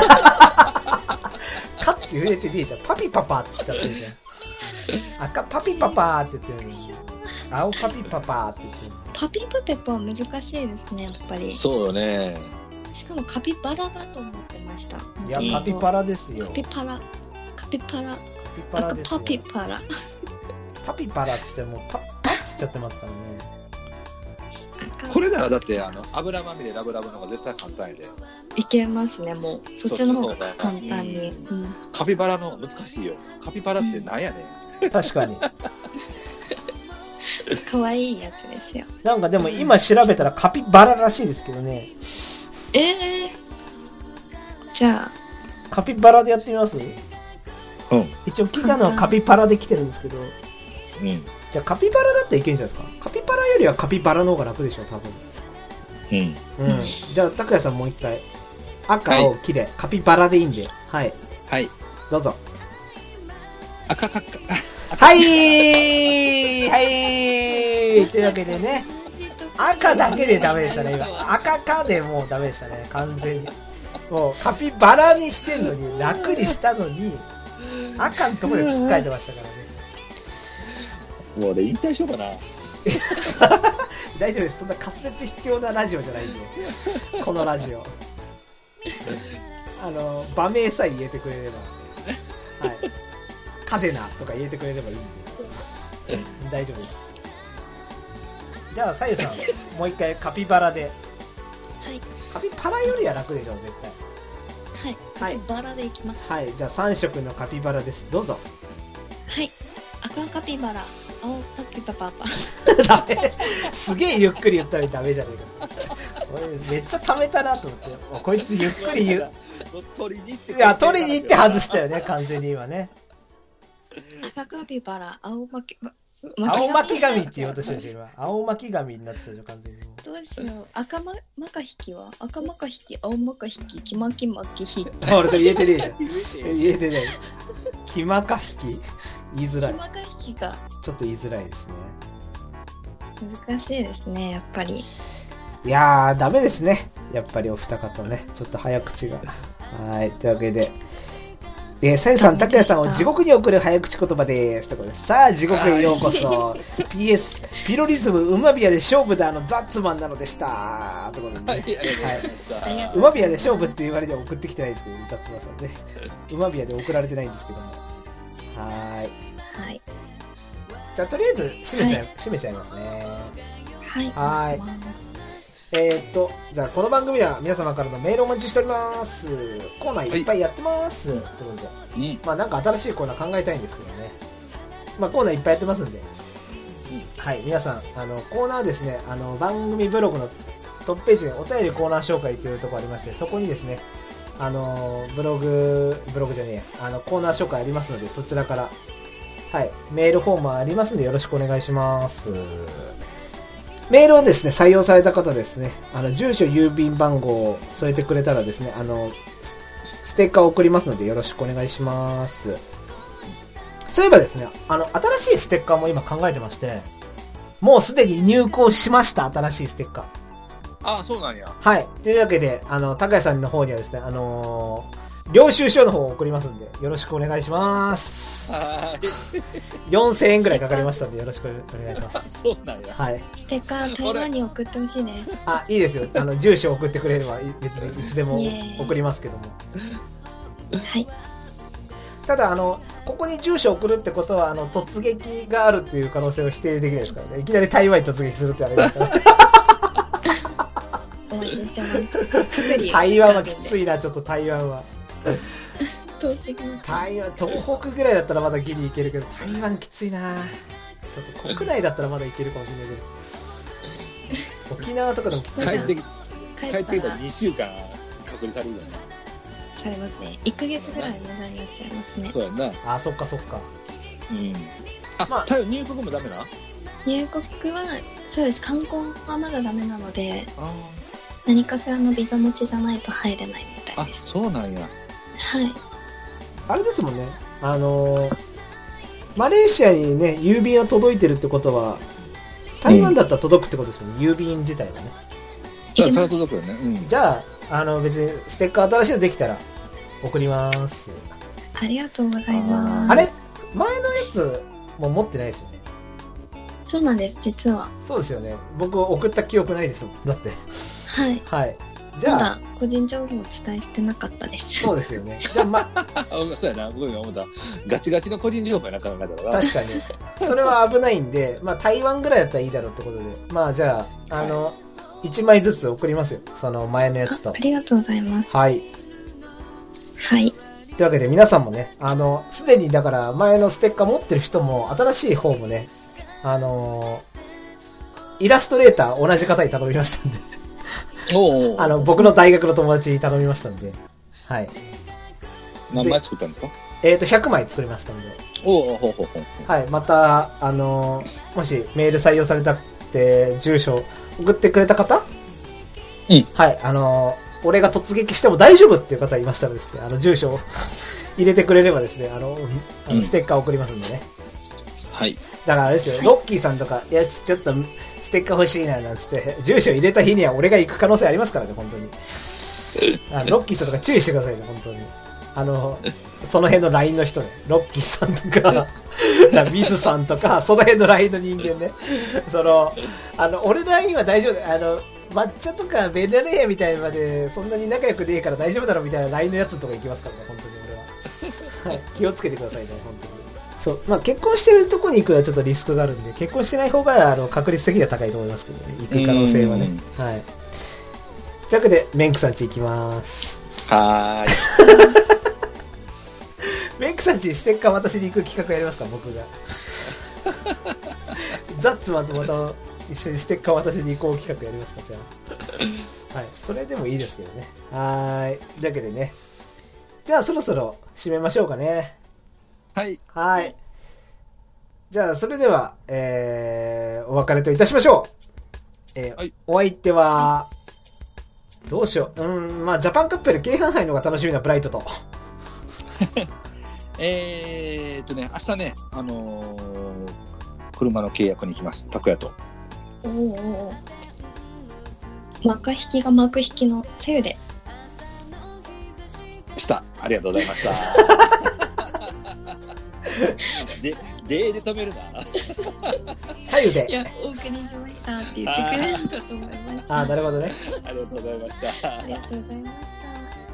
カって言えてねえじゃん。パピパパって言っちゃってるじゃん。赤パピパパって言ってるのに。青パピパパって言ってる。 パピプペパは難しいですね、やっぱり。 そうよね。 しかもカピバラだと思ってました。 いや、カピバラですよ。 カピバラ。 カピバラですよ。 パピバラ。 パピバラっつってもパッつっちゃってますからね。 これならだって油まみれラブラブの方が絶対簡単やで。 いけますね、もうそっちの方が簡単に。 カピバラの難しいよ。カピバラってなんやねん。確かに。 可愛いやつですよ。 なんかでも今調べたらカピバラらしいですけどね。 じゃあカピバラでやってみます？一応聞いたのはカピバラで来てるんですけど。じゃあカピバラだっていけるんじゃないですか。カピバラよりはカピバラの方が楽でしょ、多分。じゃあ拓也さんもう一回赤を切れ、カピバラでいいんで、はいどうぞ。 赤はいというわけでね、赤だけでダメでしたね。今赤かでもうダメでしたね、完全に。もうカピバラにしてんのに、楽にしたのに赤のところで突っかえてましたからね。 もう俺引退しようかな。 大丈夫です。そんな滑舌必要なラジオじゃないんで、このラジオ。場名さえ言えてくれれば、はい、カデナとか言えてくれればいいんで大丈夫です。じゃあさゆさん、もう一回カピバラで。カピバラよりは楽でしょ、絶対。カピバラでいきます。 はい、じゃあ3色のカピバラです。どうぞ。 はい、赤カピバラ、青パピパパパ。 ダメ。すげえゆっくり言ったらダメじゃねえか。俺めっちゃ溜めたなと思って、こいつゆっくり言う。取りに行って外したよね、完全に今ね。 赤カピバラ、青巻紙って言おうとしてるでしょ今。青巻紙になってたでしょ、完全に。 どうしよう。赤マカ引きは赤マカ引き、青マカ引き、黄巻き巻き引き。 俺と言えてねえじゃん。言えてない。黄マカ引き言いづらい。 黄マカ引きがちょっと言いづらいですね。 難しいですね、やっぱり。 いやー、ダメですね。やっぱりお二方ね。ちょっと早口が。はい。というわけで、 さゆさん、たくやさんを地獄に送る早口言葉です。ところでさあ、地獄へようこそ。PS、ピロリズム、ウマビアで勝負だ、ザッツマンなのでした。ところで、ね、はい。ウマビアで勝負って言われて送ってきてないですけど、ザッツマンさんね。ウマビアで送られてないんですけども。はい。じゃあ、とりあえず、締めちゃいますね。 はい。 じゃあこの番組では皆様からのメールをお待ちしております。コーナーいっぱいやってます。ということで、まあなんか新しいコーナー考えたいんですけどね。まあコーナーいっぱいやってますんで、はい、皆さんコーナーですね、番組ブログのトップページにお便りコーナー紹介というところありまして、そこにですね、ブログじゃねえ、コーナー紹介ありますので、そちらからはいメールフォームありますんでよろしくお願いします。メールをですね、採用された方ですね、住所、郵便番号を添えてくれたらですね、ステッカーを送りますのでよろしくお願いします。そういえばですね、新しいステッカーも今考えてまして、もうすでに入稿しました、新しいステッカー。 ああ、そうなんや。 はい。というわけで、高谷さんの方にはですね、領収書の方を送りますんで、よろしくお願いします。4000円ぐらいかかりましたんで、よろしくお願いします。 そうなんや。 はい。 ステッカー台湾に送ってほしいです。 あ、いいですよ。住所送ってくれれば、別にいつでも送りますけども。 はい。 ただ、ここに住所送るってことは、突撃があるっていう可能性を否定できないですからね。いきなり台湾に突撃するってあれですからね。 お待ちしてます。 台湾はきついな、ちょっと台湾は。 台湾、 東北ぐらいだったらまだギリいけるけど、台湾きついな。ちょっと国内だったらまだいけるかもしれないけど、沖縄とかでもきついな。 帰ってきたら2週間隔離されるよね。 されますね。1ヶ月ぐらい無駄になっちゃいますね。 そうやな。 あ、そっかそっか。 うん。まあ、入国もダメな？ 入国は、そうです。観光がまだダメなので、何かしらのビザ持ちじゃないと入れないみたいです。 あ、そうなんや。 はい。 あれですもんね。マレーシアにね、郵便が届いてるってことは、台湾だったら届くってことですもんね、郵便自体はね。 じゃあ、届くよね。 じゃあ、別にステッカー新しいのできたら送ります。 ありがとうございます。 あれ前のやつも持ってないですよね。 そうなんです、実は。 そうですよね。僕送った記憶ないですもん。だって。 はい。 はい。じゃあ、 まだ個人情報をお伝えしてなかったです。 そうですよね。じゃあそうやな、僕が思った。ガチガチの個人情報やな、考えたら。 確かに。それは危ないんで、まあ台湾ぐらいだったらいいだろうってことで。まあじゃあ、1枚ずつ送りますよ。その前のやつと。 ありがとうございます。 はい。 はい。 というわけで皆さんもね、すでにだから前のステッカー持ってる人も、新しい方もね、イラストレーター同じ方に頼みましたんで。僕の大学の友達に頼みましたんで。はい。 何枚作ったんですか ？100枚作りましたんで。はい。また、もしメール採用されたって住所送ってくれた方？ うん。 はい。俺が突撃しても大丈夫っていう方いましたらですね、住所を入れてくれればですね、ステッカー送りますんでね。 はい。 だからあれですよ、ロッキーさんとか、いや、ちょっと、ステッカー欲しいな、なんつって、住所入れた日には俺が行く可能性ありますからね、本当に。ロッキーさんとか注意してくださいね、本当に。その辺の LINE の人ね、ロッキーさんとか、水さんとか、その辺の LINE の人間ね。俺の LINE は大丈夫だよ。抹茶とかベラレアみたいまで、そんなに仲良くねえから大丈夫だろみたいな LINE のやつとか行きますからね、本当に俺は。はい、気をつけてくださいね、本当に。そう、まあ結婚してるとこに行くのはちょっとリスクがあるんで、結婚してない方が確率的には高いと思いますけどね、行く可能性はね。はい。というわけで、メンクさんち行きます。 はーい。 メンクさんちステッカー渡しに行く企画やりますか、僕が。ザッツマンとまた一緒にステッカー渡しに行こう企画やりますか、じゃあ。はい。それでもいいですけどね。はーい。というわけでね。じゃあそろそろ締めましょうかね。 はい。 はい。じゃあ、それでは、お別れといたしましょう。はい、お相手は、どうしよう。まあ、ジャパンカップより京阪杯の方が楽しみなブライトと。 明日ね、車の契約に行きます。拓也と。 幕引きが幕引きのせいで。 した。ありがとうございました。で止めるな。 左右で。 いや、お送りしましたって言ってくれるかと思いました。 あ、なるほどね。 ありがとうございました。 ありがとうございました。